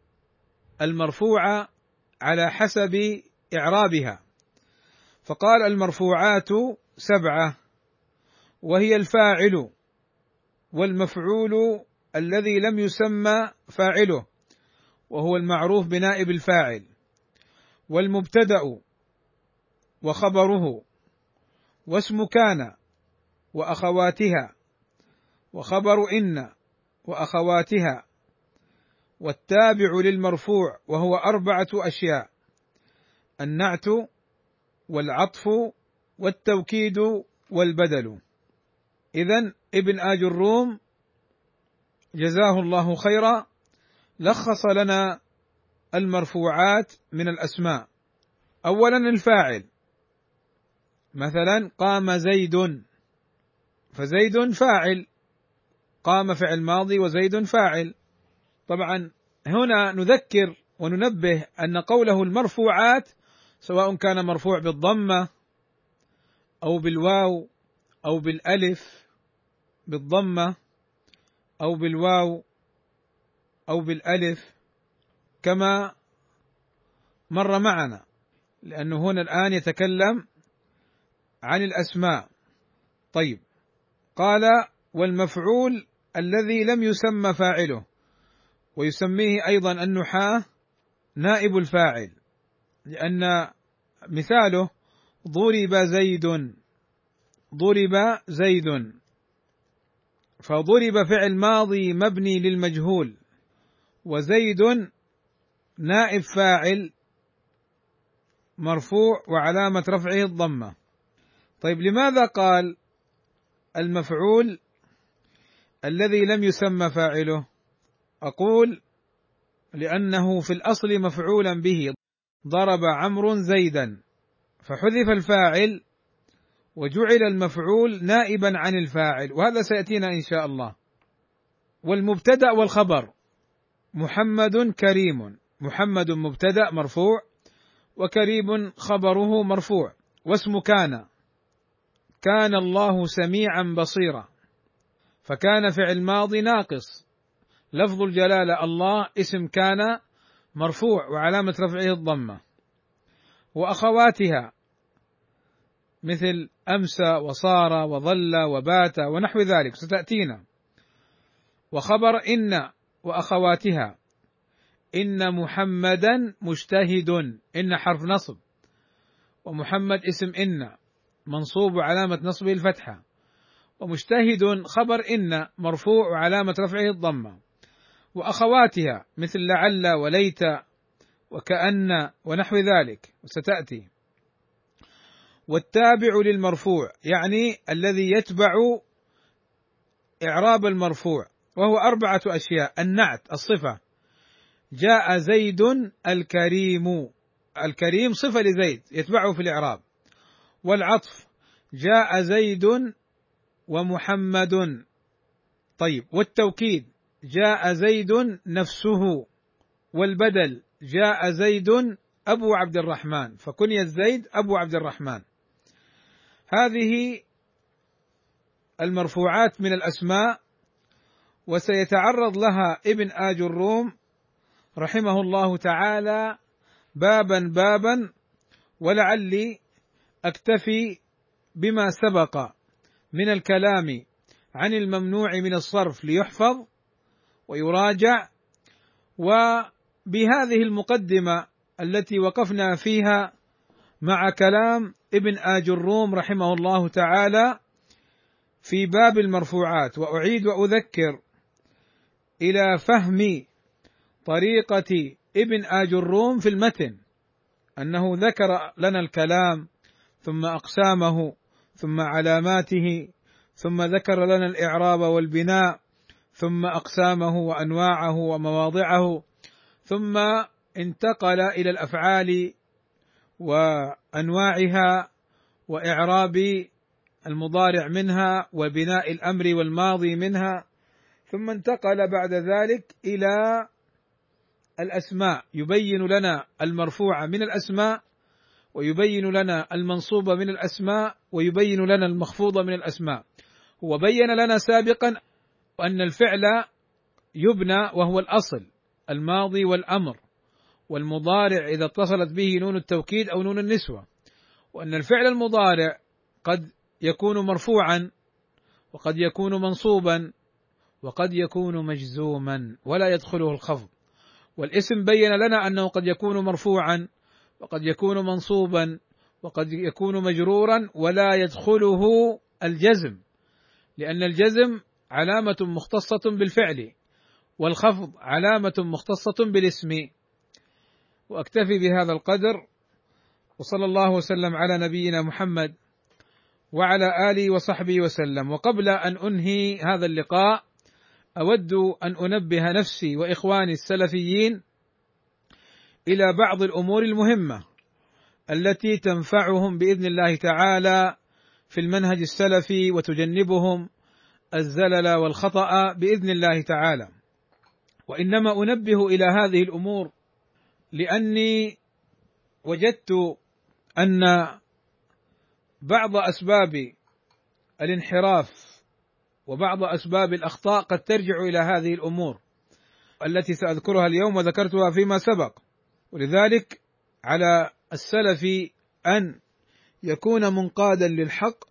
المرفوعة على حسب إعرابها. فقال: المرفوعات 7، وهي الفاعل والمفعول الذي لم يسمى فاعله وهو المعروف بنائب الفاعل، والمبتدأ وخبره، واسم كان وأخواتها، وخبر إن وأخواتها، والتابع للمرفوع وهو 4 أشياء: النعت والعطف والتوكيد والبدل. إذن ابن آج الروم جزاه الله خيرا لخص لنا المرفوعات من الأسماء. أولا الفاعل، مثلا قام زيد، فزيد فاعل، قام فعل ماضي وزيد فاعل. طبعا هنا نذكر وننبه أن قوله المرفوعات سواء كان مرفوع بالضمة أو بالواو أو بالألف، بالضمة أو بالواو أو بالألف كما مر معنا، لأنه هنا الآن يتكلم عن الأسماء. طيب، قال: والمفعول الذي لم يسمى فاعله، ويسميه أيضا النحاة نائب الفاعل، لأن مثاله: ضرب زيد، ضرب زيد، فضرب فعل ماضي مبني للمجهول، وزيد نائب فاعل مرفوع وعلامة رفعه الضمة. طيب، لماذا قال المفعول الذي لم يسمى فاعله؟ أقول: لأنه في الأصل مفعولا به، ضرب عمرو زيدا، فحذف الفاعل وجعل المفعول نائبا عن الفاعل، وهذا سيأتينا إن شاء الله. والمبتدأ والخبر: محمد كريم، محمد مبتدأ مرفوع، وكريم خبره مرفوع. واسم كان، كان الله سميعا بصيرا، فكان فعل ماضي ناقص، لفظ الجلالة الله اسم كان مرفوع وعلامة رفعه الضمة، وأخواتها مثل أمسى وصار وظل وبات ونحو ذلك ستأتينا. وخبر إن وأخواتها، إن محمدا مجتهد، إن حرف نصب، ومحمد اسم إن منصوب وعلامة نصبه الفتحة، ومجتهد خبر إن مرفوع وعلامة رفعه الضمة، وأخواتها مثل لعل وليت وكأن ونحو ذلك وستأتي. والتابع للمرفوع يعني الذي يتبع إعراب المرفوع، وهو 4 أشياء: النعت الصفة، جاء زيد الكريم، الكريم صفة لزيد يتبعه في الإعراب، والعطف جاء زيد ومحمد. طيب، والتوكيد جاء زيد نفسه، والبدل جاء زيد أبو عبد الرحمن، فكنية زيد أبو عبد الرحمن. هذه المرفوعات من الأسماء، وسيتعرض لها ابن آج الروم رحمه الله تعالى بابا بابا، ولعلي أكتفي بما سبق من الكلام عن الممنوع من الصرف ليحفظ ويراجع، وبهذه المقدمة التي وقفنا فيها مع كلام ابن آج الروم رحمه الله تعالى في باب المرفوعات. وأعيد وأذكر إلى فهم طريقة ابن آج الروم في المتن، أنه ذكر لنا الكلام ثم أقسامه ثم علاماته، ثم ذكر لنا الإعراب والبناء، ثم أقسامه وأنواعه ومواضعه، ثم انتقل إلى الأفعال وأنواعها وإعراب المضارع منها وبناء الأمر والماضي منها، ثم انتقل بعد ذلك إلى الأسماء، يبين لنا المرفوع من الأسماء، ويبين لنا المنصوب من الأسماء، ويبين لنا المخفوض من الأسماء. هو بين لنا سابقا أن الفعل يبنى وهو الأصل الماضي والأمر، والمضارع إذا اتصلت به نون التوكيد أو نون النسوة، وأن الفعل المضارع قد يكون مرفوعا وقد يكون منصوبا وقد يكون مجزوما ولا يدخله الخفض. والاسم بين لنا أنه قد يكون مرفوعا وقد يكون منصوبا وقد يكون مجرورا ولا يدخله الجزم، لأن الجزم علامة مختصة بالفعل، والخفض علامة مختصة بالاسم. وأكتفي بهذا القدر، وصلى الله وسلم على نبينا محمد وعلى آله وصحبه وسلم. وقبل أن أنهي هذا اللقاء أود أن أنبه نفسي وإخواني السلفيين إلى بعض الأمور المهمة التي تنفعهم بإذن الله تعالى في المنهج السلفي، وتجنبهم الزلل والخطأ بإذن الله تعالى. وإنما أنبه إلى هذه الأمور لأني وجدت أن بعض أسباب الانحراف وبعض أسباب الأخطاء قد ترجع إلى هذه الأمور التي سأذكرها اليوم وذكرتها فيما سبق. ولذلك على السلف أن يكون منقادا للحق،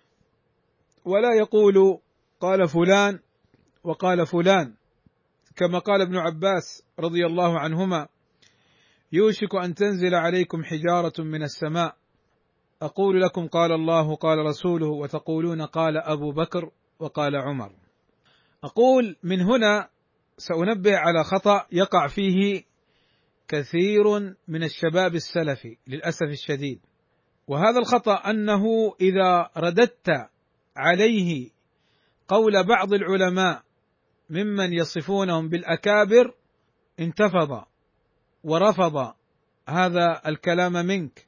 ولا يقول قال فلان وقال فلان، كما قال ابن عباس رضي الله عنهما: يوشك أن تنزل عليكم حجارة من السماء أقول لكم قال الله قال رسوله وتقولون قال أبو بكر وقال عمر. أقول من هنا سأنبه على خطأ يقع فيه كثير من الشباب السلفي للأسف الشديد، وهذا الخطأ أنه إذا رددت عليه قول بعض العلماء ممن يصفونهم بالأكابر انتفض ورفض هذا الكلام منك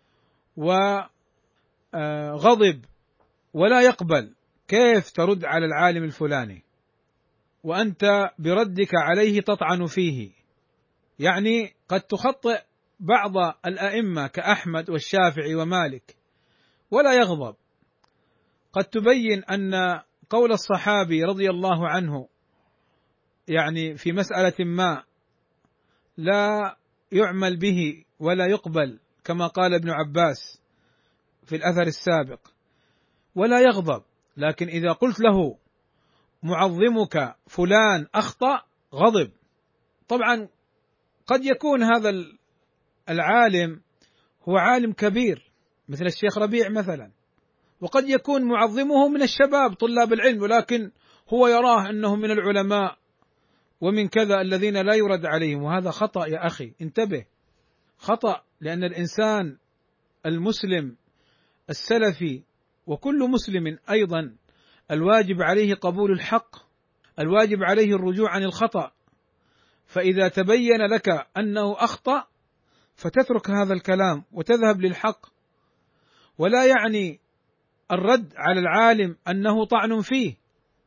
وغضب ولا يقبل. كيف ترد على العالم الفلاني وأنت بردك عليه تطعن فيه؟ يعني قد تخطئ بعض الأئمة كأحمد والشافعي ومالك ولا يغضب، قد تبين أن قول الصحابي رضي الله عنه يعني في مسألة ما لا يعمل به ولا يقبل كما قال ابن عباس في الأثر السابق، ولا يغضب. لكن إذا قلت له معظمك فلان أخطأ غضب. طبعا قد يكون هذا العالم هو عالم كبير مثل الشيخ ربيع مثلا، وقد يكون معظمه من الشباب طلاب العلم، ولكن هو يراه أنه من العلماء ومن كذا الذين لا يرد عليهم، وهذا خطأ يا أخي، انتبه، خطأ. لأن الإنسان المسلم السلفي وكل مسلم أيضا الواجب عليه قبول الحق، الواجب عليه الرجوع عن الخطأ. فإذا تبين لك أنه أخطأ فتترك هذا الكلام وتذهب للحق، ولا يعني الرد على العالم أنه طعن فيه،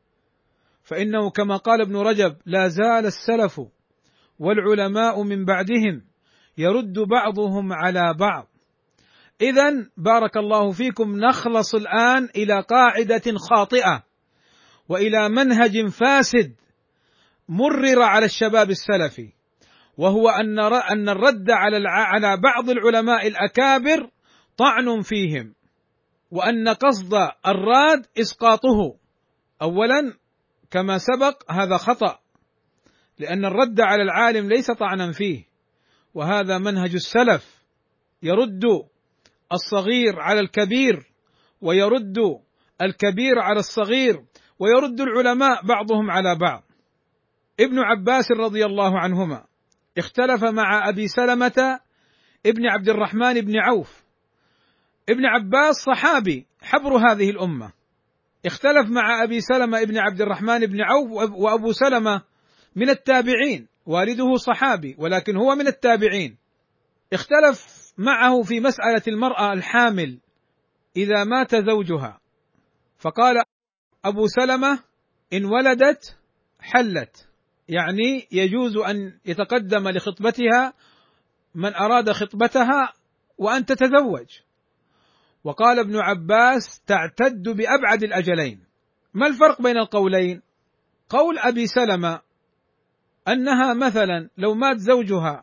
فإنه كما قال ابن رجب: لا زال السلف والعلماء من بعدهم يرد بعضهم على بعض. إذن بارك الله فيكم، نخلص الآن إلى قاعدة خاطئة وإلى منهج فاسد مرر على الشباب السلفي، وهو أن الرد على بعض العلماء الأكابر طعن فيهم، وأن قصد الراد إسقاطه. أولا كما سبق هذا خطأ، لأن الرد على العالم ليس طعنا فيه، وهذا منهج السلف، يرد الصغير على الكبير، ويرد الكبير على الصغير، ويرد العلماء بعضهم على بعض. ابن عباس رضي الله عنهما اختلف مع أبي سلمة ابن عبد الرحمن بن عوف. ابن عباس صحابي حبر هذه الأمة، اختلف مع أبي سلمة ابن عبد الرحمن بن عوف، وأبو سلمة من التابعين، والده صحابي ولكن هو من التابعين. اختلف معه في مسألة المرأة الحامل إذا مات زوجها، فقال أبو سلمة: إن ولدت حلت، يعني يجوز أن يتقدم لخطبتها من أراد خطبتها وأن تتزوج. وقال ابن عباس: تعتد بأبعد الأجلين. ما الفرق بين القولين؟ قول أبي سلمة أنها مثلا لو مات زوجها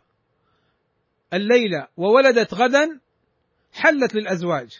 الليلة وولدت غدا حلت للأزواج،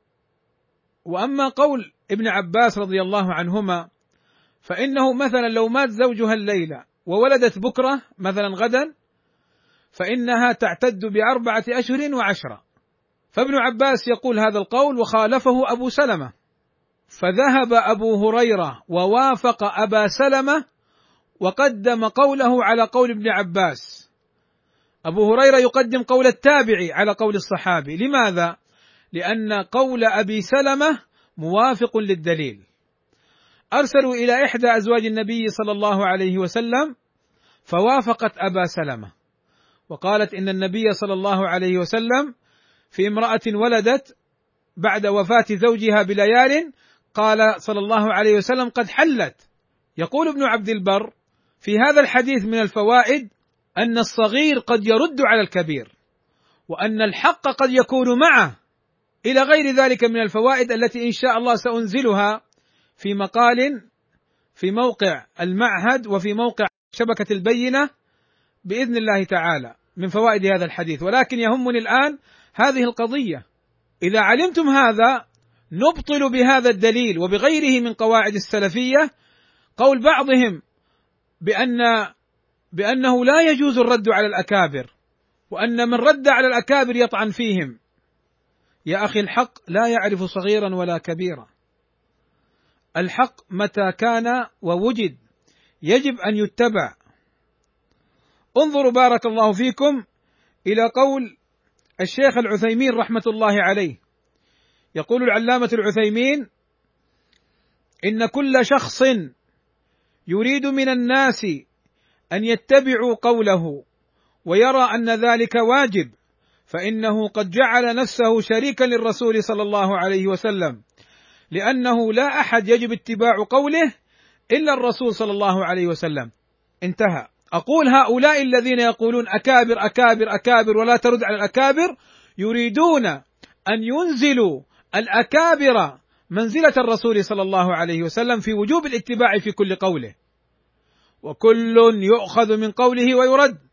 وأما قول ابن عباس رضي الله عنهما فإنه مثلا لو مات زوجها الليلة وولدت بكرة مثلا غدا فإنها تعتد ب4 أشهر و10. فابن عباس يقول هذا القول وخالفه أبو سلمة، فذهب أبو هريرة ووافق أبا سلمة وقدم قوله على قول ابن عباس. أبو هريرة يقدم قول التابعي على قول الصحابي. لماذا؟ لأن قول أبي سلمة موافق للدليل. أرسلوا إلى إحدى أزواج النبي صلى الله عليه وسلم فوافقت أبا سلمة، وقالت إن النبي صلى الله عليه وسلم في امرأة ولدت بعد وفاة زوجها بليال قال صلى الله عليه وسلم: قد حلت. يقول ابن عبد البر في هذا الحديث من الفوائد أن الصغير قد يرد على الكبير، وأن الحق قد يكون معه، إلى غير ذلك من الفوائد التي إن شاء الله سأنزلها في مقال في موقع المعهد وفي موقع شبكة البينة بإذن الله تعالى من فوائد هذا الحديث. ولكن يهمني الآن هذه القضية. إذا علمتم هذا نبطل بهذا الدليل وبغيره من قواعد السلفية قول بعضهم بأنه لا يجوز الرد على الأكابر، وأن من رد على الأكابر يطعن فيهم. يا أخي، الحق لا يعرف صغيرا ولا كبيرا، الحق متى كان ووجد يجب أن يتبع. انظروا بارك الله فيكم إلى قول الشيخ العثيمين رحمة الله عليه. يقول العلامة العثيمين: إن كل شخص يريد من الناس أن يتبعوا قوله ويرى أن ذلك واجب فإنه قد جعل نفسه شريكا للرسول صلى الله عليه وسلم، لأنه لا أحد يجب اتباع قوله إلا الرسول صلى الله عليه وسلم. انتهى. أقول هؤلاء الذين يقولون أكابر أكابر أكابر ولا ترد على الأكابر يريدون أن ينزلوا الأكابر منزلة الرسول صلى الله عليه وسلم في وجوب الاتباع في كل قوله، وكل يؤخذ من قوله ويرد.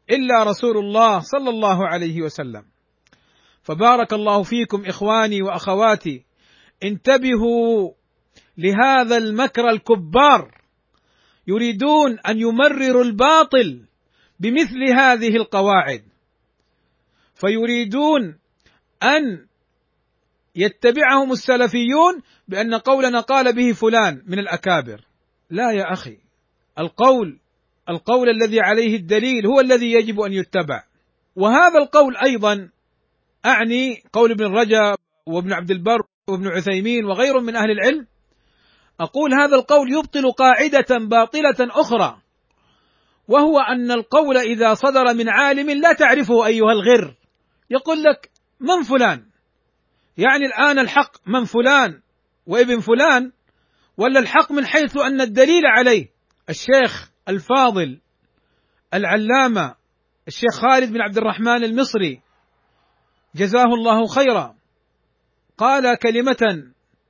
إلا رسول الله صلى الله عليه وسلم. فبارك الله فيكم إخواني وأخواتي، انتبهوا لهذا المكر الكبار، يريدون أن يمرروا الباطل بمثل هذه القواعد، فيريدون أن يتبعهم السلفيون بأن قولنا قال به فلان من الأكابر. لا يا أخي، القول الذي عليه الدليل هو الذي يجب أن يتبع. وهذا القول أيضا أعني قول ابن رجب وابن عبد البر وابن عثيمين وغيرهم من أهل العلم. أقول هذا القول يبطل قاعدة باطلة أخرى، وهو أن القول إذا صدر من عالم لا تعرفه أيها الغر، يقول لك من فلان، يعني الآن الحق من فلان وابن فلان، ولا الحق من حيث أن الدليل عليه. الشيخ الفاضل العلامة الشيخ خالد بن عبد الرحمن المصري جزاه الله خيرا قال كلمة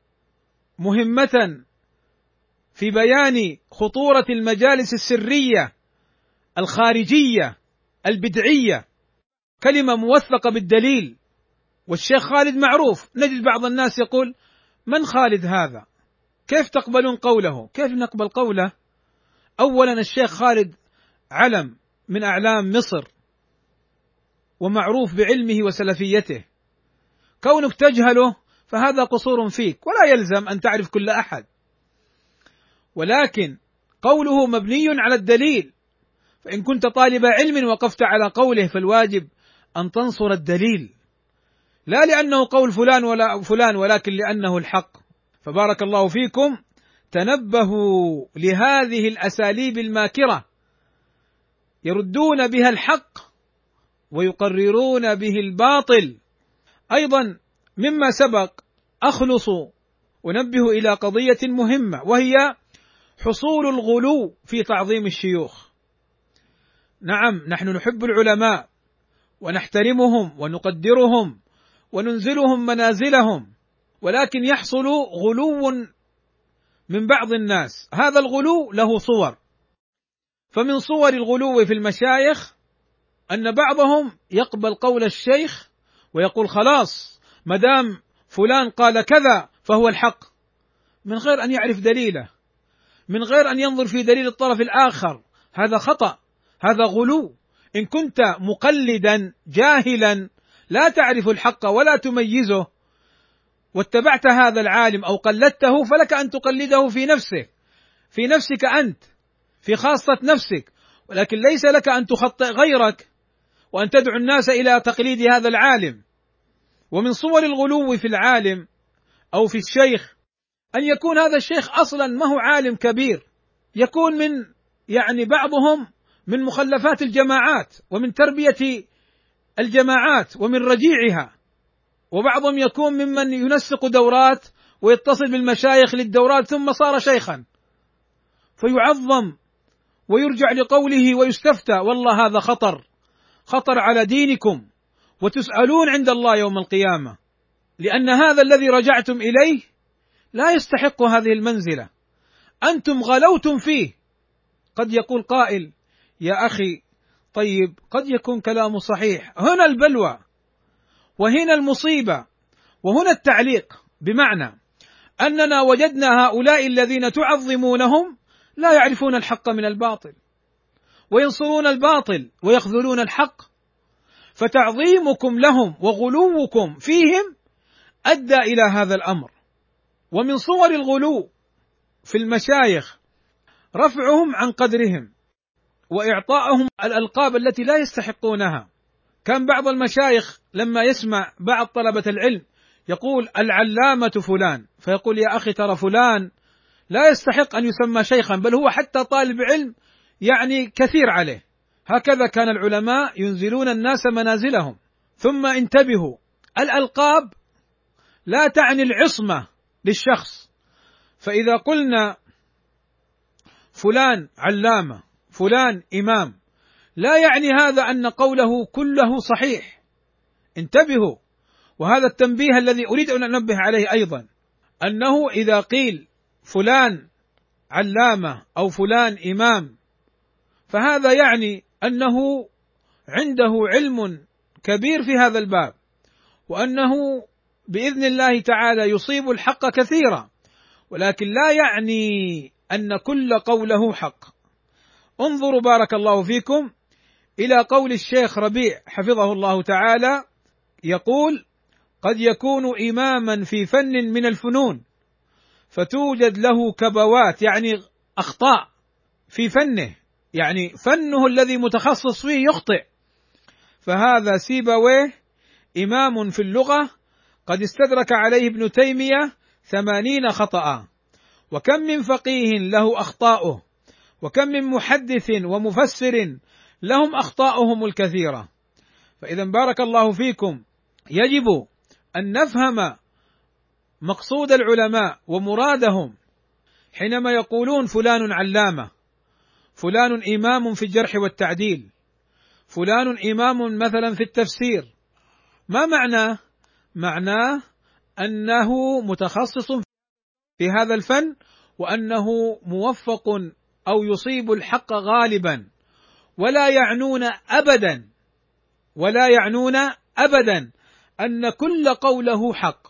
مهمة في بيان خطورة المجالس السرية الخارجية البدعية، كلمة موثقة بالدليل. والشيخ خالد معروف، نجد بعض الناس يقول من خالد هذا؟ كيف تقبلون قوله؟ كيف نقبل قوله؟ أولا الشيخ خالد علم من أعلام مصر ومعروف بعلمه وسلفيته، كونك تجهله فهذا قصور فيك، ولا يلزم أن تعرف كل أحد، ولكن قوله مبني على الدليل، فإن كنت طالب علم وقفت على قوله فالواجب أن تنصر الدليل، لا لأنه قول فلان ولا فلان، ولكن لأنه الحق. فبارك الله فيكم، تنبهوا لهذه الأساليب الماكرة يردون بها الحق ويقررون به الباطل. أيضا مما سبق أخلص أنبه إلى قضية مهمة، وهي حصول الغلو في تعظيم الشيوخ. نعم، نحن نحب العلماء ونحترمهم ونقدرهم وننزلهم منازلهم، ولكن يحصل غلو من بعض الناس. هذا الغلو له صور، فمن صور الغلو في المشايخ أن بعضهم يقبل قول الشيخ ويقول خلاص مدام فلان قال كذا فهو الحق، من غير أن يعرف دليله، من غير أن ينظر في دليل الطرف الآخر. هذا خطأ، هذا غلو. إن كنت مقلدا جاهلا لا تعرف الحق ولا تميزه واتبعت هذا العالم أو قلدته، فلك أن تقلده في نفسه، في نفسك أنت، في خاصة نفسك، ولكن ليس لك أن تخطئ غيرك وأن تدعو الناس إلى تقليد هذا العالم. ومن صور الغلو في العالم أو في الشيخ أن يكون هذا الشيخ أصلا ما هو عالم كبير، يكون من بعضهم من مخلفات الجماعات ومن تربية الجماعات ومن رجيعها، وبعضهم يكون ممن ينسق دورات ويتصل بالمشايخ للدورات ثم صار شيخا فيعظم ويرجع لقوله ويستفتى. والله هذا خطر على دينكم، وتسألون عند الله يوم القيامة، لأن هذا الذي رجعتم إليه لا يستحق هذه المنزلة، أنتم غلوتم فيه. قد يقول قائل يا أخي طيب قد يكون كلامه صحيح، هنا البلوى وهنا المصيبة وهنا التعليق، بمعنى أننا وجدنا هؤلاء الذين تعظمونهم لا يعرفون الحق من الباطل، وينصرون الباطل ويخذلون الحق، فتعظيمكم لهم وغلوكم فيهم أدى إلى هذا الأمر. ومن صور الغلو في المشايخ رفعهم عن قدرهم وإعطائهم الألقاب التي لا يستحقونها. كان بعض المشايخ لما يسمع بعض طلبة العلم يقول العلامة فلان، فيقول يا أخي ترى فلان لا يستحق أن يسمى شيخا، بل هو حتى طالب علم كثير عليه. هكذا كان العلماء ينزلون الناس منازلهم. ثم انتبهوا، الألقاب لا تعني العصمة للشخص، فإذا قلنا فلان علامة فلان إمام لا يعني هذا أن قوله كله صحيح. انتبهوا، وهذا التنبيه الذي أريد أن أنبه عليه أيضا، أنه إذا قيل فلان علامة أو فلان إمام فهذا يعني أنه عنده علم كبير في هذا الباب، وأنه بإذن الله تعالى يصيب الحق كثيرا، ولكن لا يعني أن كل قوله حق. انظروا بارك الله فيكم إلى قول الشيخ ربيع حفظه الله تعالى، يقول: قد يكون إماما في فن من الفنون فتوجد له كبوات، يعني أخطاء في فنه، يعني فنه الذي متخصص فيه يخطئ، فهذا سيبويه إمام في اللغة قد استدرك عليه ابن تيمية 80 خطأ، وكم من فقيه له أخطاؤه، وكم من محدث ومفسر لهم أخطاؤهم الكثيرة. فإذا بارك الله فيكم يجب أن نفهم مقصود العلماء ومرادهم حينما يقولون فلان علامة، فلان إمام في الجرح والتعديل، فلان إمام مثلا في التفسير. ما معناه؟ معناه أنه متخصص في هذا الفن، وأنه موفق أو يصيب الحق غالبا، ولا يعنون أبدا أن كل قوله حق.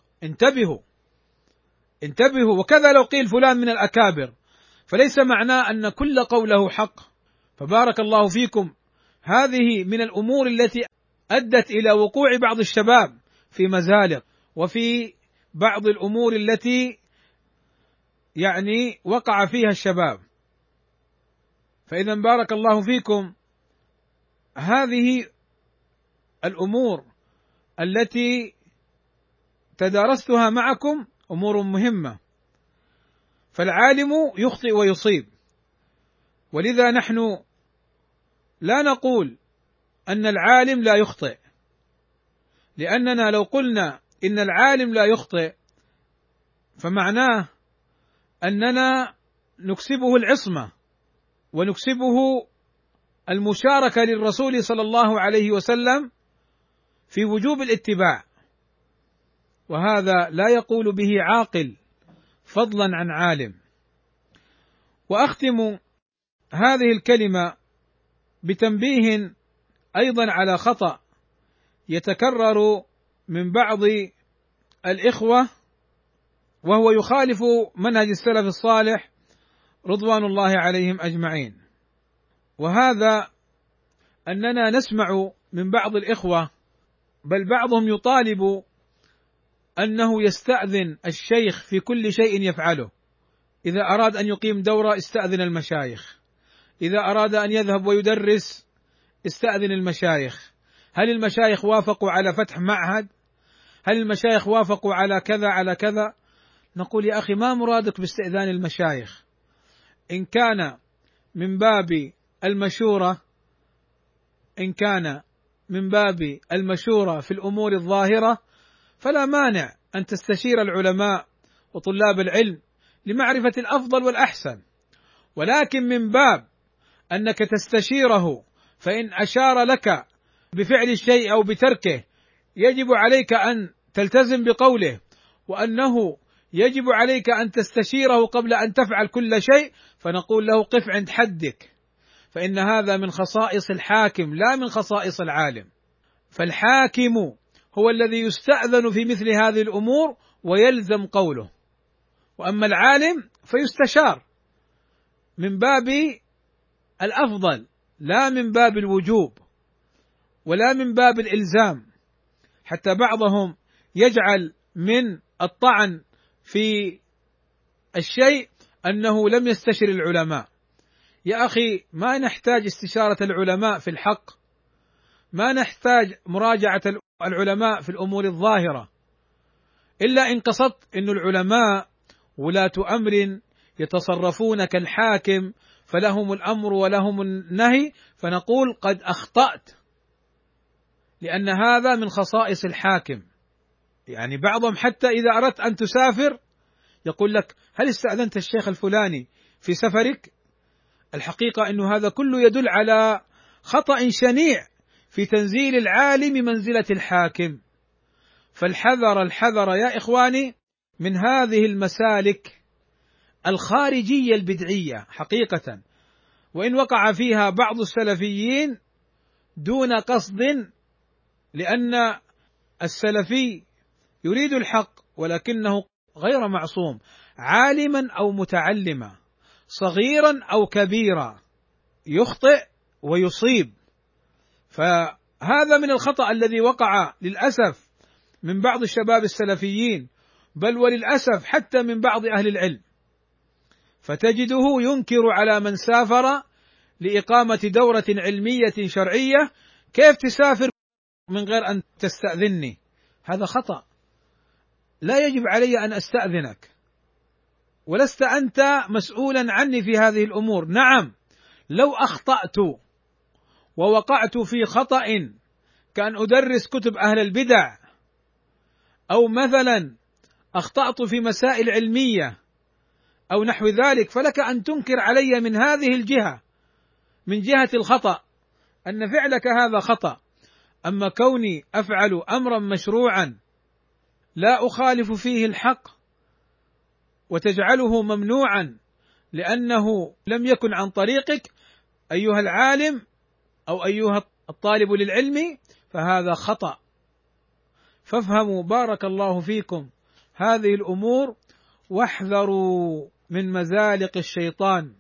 انتبهوا. وكذا لو قيل فلان من الأكابر فليس معناه أن كل قوله حق. فبارك الله فيكم هذه من الأمور التي أدت إلى وقوع بعض الشباب في مزالق، وفي بعض الأمور التي يعني وقع فيها الشباب. فإذا بارك الله فيكم هذه الأمور التي تدارستها معكم أمور مهمة، فالعالم يخطئ ويصيب، ولذا نحن لا نقول أن العالم لا يخطئ، لأننا لو قلنا إن العالم لا يخطئ فمعناه أننا نكسبه العصمة ونكسبه المشاركة للرسول صلى الله عليه وسلم في وجوب الاتباع، وهذا لا يقول به عاقل فضلا عن عالم. وأختم هذه الكلمة بتنبيه أيضا على خطأ يتكرر من بعض الإخوة، وهو يخالف منهج السلف الصالح رضوان الله عليهم أجمعين، وهذا أننا نسمع من بعض الإخوة، بل بعضهم يطالب أنه يستأذن الشيخ في كل شيء يفعله. إذا أراد أن يقيم دورة استأذن المشايخ، إذا أراد أن يذهب ويدرس استأذن المشايخ. هل المشايخ وافقوا على فتح معهد؟ هل المشايخ وافقوا على كذا على كذا؟ نقول يا أخي ما مرادك باستئذان المشايخ؟ إن كان من باب المشورة في الأمور الظاهرة فلا مانع أن تستشير العلماء وطلاب العلم لمعرفة الأفضل والأحسن، ولكن من باب أنك تستشيره فإن أشار لك بفعل الشيء أو بتركه يجب عليك أن تلتزم بقوله، وأنه يجب عليك أن تستشيره قبل أن تفعل كل شيء، فنقول له قف عند حدك، فإن هذا من خصائص الحاكم لا من خصائص العالم. فالحاكم هو الذي يستأذن في مثل هذه الأمور ويلزم قوله، وأما العالم فيستشار من باب الأفضل لا من باب الوجوب ولا من باب الإلزام، حتى بعضهم يجعل من الطعن في الشيء أنه لم يستشر العلماء. يا أخي ما نحتاج استشارة العلماء في الحق، ما نحتاج مراجعة العلماء في الأمور الظاهرة، إلا إن قصدت أن العلماء ولاة أمر يتصرفون كالحاكم فلهم الأمر ولهم النهي، فنقول قد أخطأت، لأن هذا من خصائص الحاكم. يعني بعضهم حتى إذا أردت أن تسافر يقول لك هل استأذنت الشيخ الفلاني في سفرك؟ الحقيقة أن هذا كله يدل على خطأ شنيع في تنزيل العالم منزلة الحاكم. فالحذر يا إخواني من هذه المسالك الخارجية البدعية حقيقة، وإن وقع فيها بعض السلفيين دون قصد، لأن السلفي يريد الحق ولكنه غير معصوم، عالما أو متعلما، صغيرا أو كبيرا، يخطئ ويصيب. فهذا من الخطأ الذي وقع للأسف من بعض الشباب السلفيين، بل وللأسف حتى من بعض أهل العلم، فتجده ينكر على من سافر لإقامة دورة علمية شرعية: كيف تسافر من غير أن تستأذني؟ هذا خطأ، لا يجب علي أن أستأذنك، ولست أنت مسؤولا عني في هذه الأمور. نعم، لو أخطأت ووقعت في خطأ كأن أدرس كتب أهل البدع، أو مثلا أخطأت في مسائل علمية أو نحو ذلك، فلك أن تنكر علي من هذه الجهة، من جهة الخطأ، أن فعلك هذا خطأ. أما كوني أفعل أمرا مشروعا لا أخالف فيه الحق وتجعله ممنوعا لأنه لم يكن عن طريقك أيها العالم أو أيها الطالب للعلم، فهذا خطأ. فافهموا بارك الله فيكم هذه الأمور، واحذروا من مزالق الشيطان،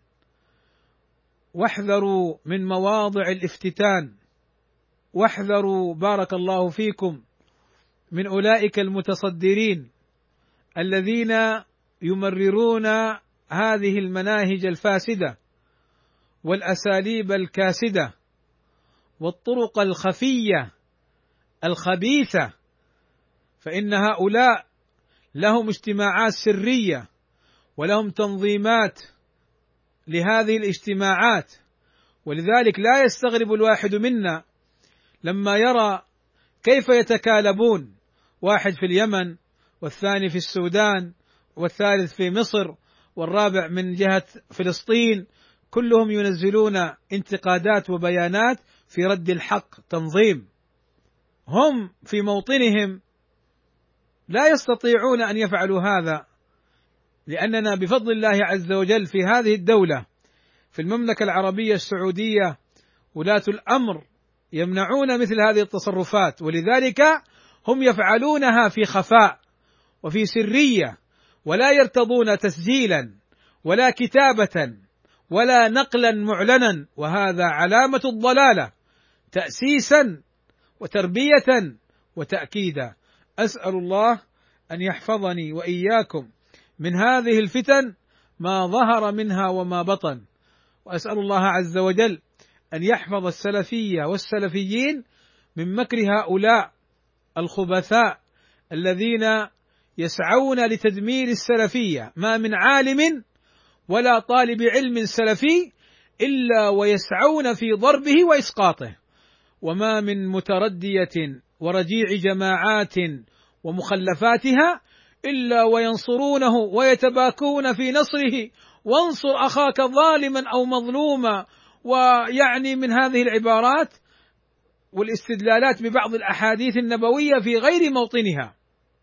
واحذروا من مواضع الافتتان، واحذروا بارك الله فيكم من أولئك المتصدرين الذين يمررون هذه المناهج الفاسدة والأساليب الكاسدة والطرق الخفية الخبيثة، فإن هؤلاء لهم اجتماعات سرية ولهم تنظيمات لهذه الاجتماعات، ولذلك لا يستغرب الواحد منا لما يرى كيف يتكالبون، واحد في اليمن والثاني في السودان والثالث في مصر والرابع من جهة فلسطين، كلهم ينزلون انتقادات وبيانات في رد الحق، تنظيم. هم في موطنهم لا يستطيعون أن يفعلوا هذا، لأننا بفضل الله عز وجل في هذه الدولة في المملكة العربية السعودية ولاة الأمر يمنعون مثل هذه التصرفات، ولذلك هم يفعلونها في خفاء وفي سرية، ولا يرتضون تسجيلا ولا كتابة ولا نقلا معلنا، وهذا علامة الضلالة تأسيسا وتربية وتأكيدا. أسأل الله أن يحفظني وإياكم من هذه الفتن ما ظهر منها وما بطن، وأسأل الله عز وجل أن يحفظ السلفية والسلفيين من مكر هؤلاء الخبثاء الذين يسعون لتدمير السلفية. ما من عالم ولا طالب علم سلفي إلا ويسعون في ضربه وإسقاطه، وما من متردية ورجيع جماعات ومخلفاتها إلا وينصرونه ويتباكون في نصره، وانصر أخاك ظالما أو مظلوما، ويعني من هذه العبارات والاستدلالات ببعض الأحاديث النبوية في غير موطنها،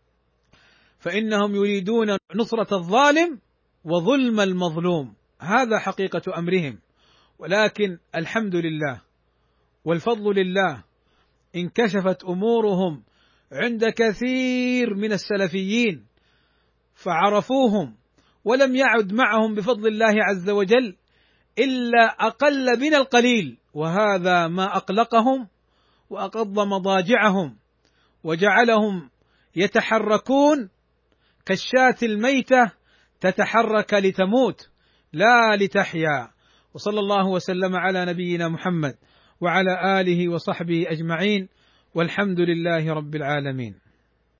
فإنهم يريدون نصرة الظالم وظلم المظلوم، هذا حقيقة أمرهم. ولكن الحمد لله والفضل لله انكشفت أمورهم عند كثير من السلفيين فعرفوهم، ولم يعد معهم بفضل الله عز وجل إلا أقل من القليل، وهذا ما أقلقهم وأقض مضاجعهم وجعلهم يتحركون كالشاة الميتة تتحرك لتموت لا لتحيا. وصلى الله وسلم على نبينا محمد وعلى آله وصحبه أجمعين، والحمد لله رب العالمين.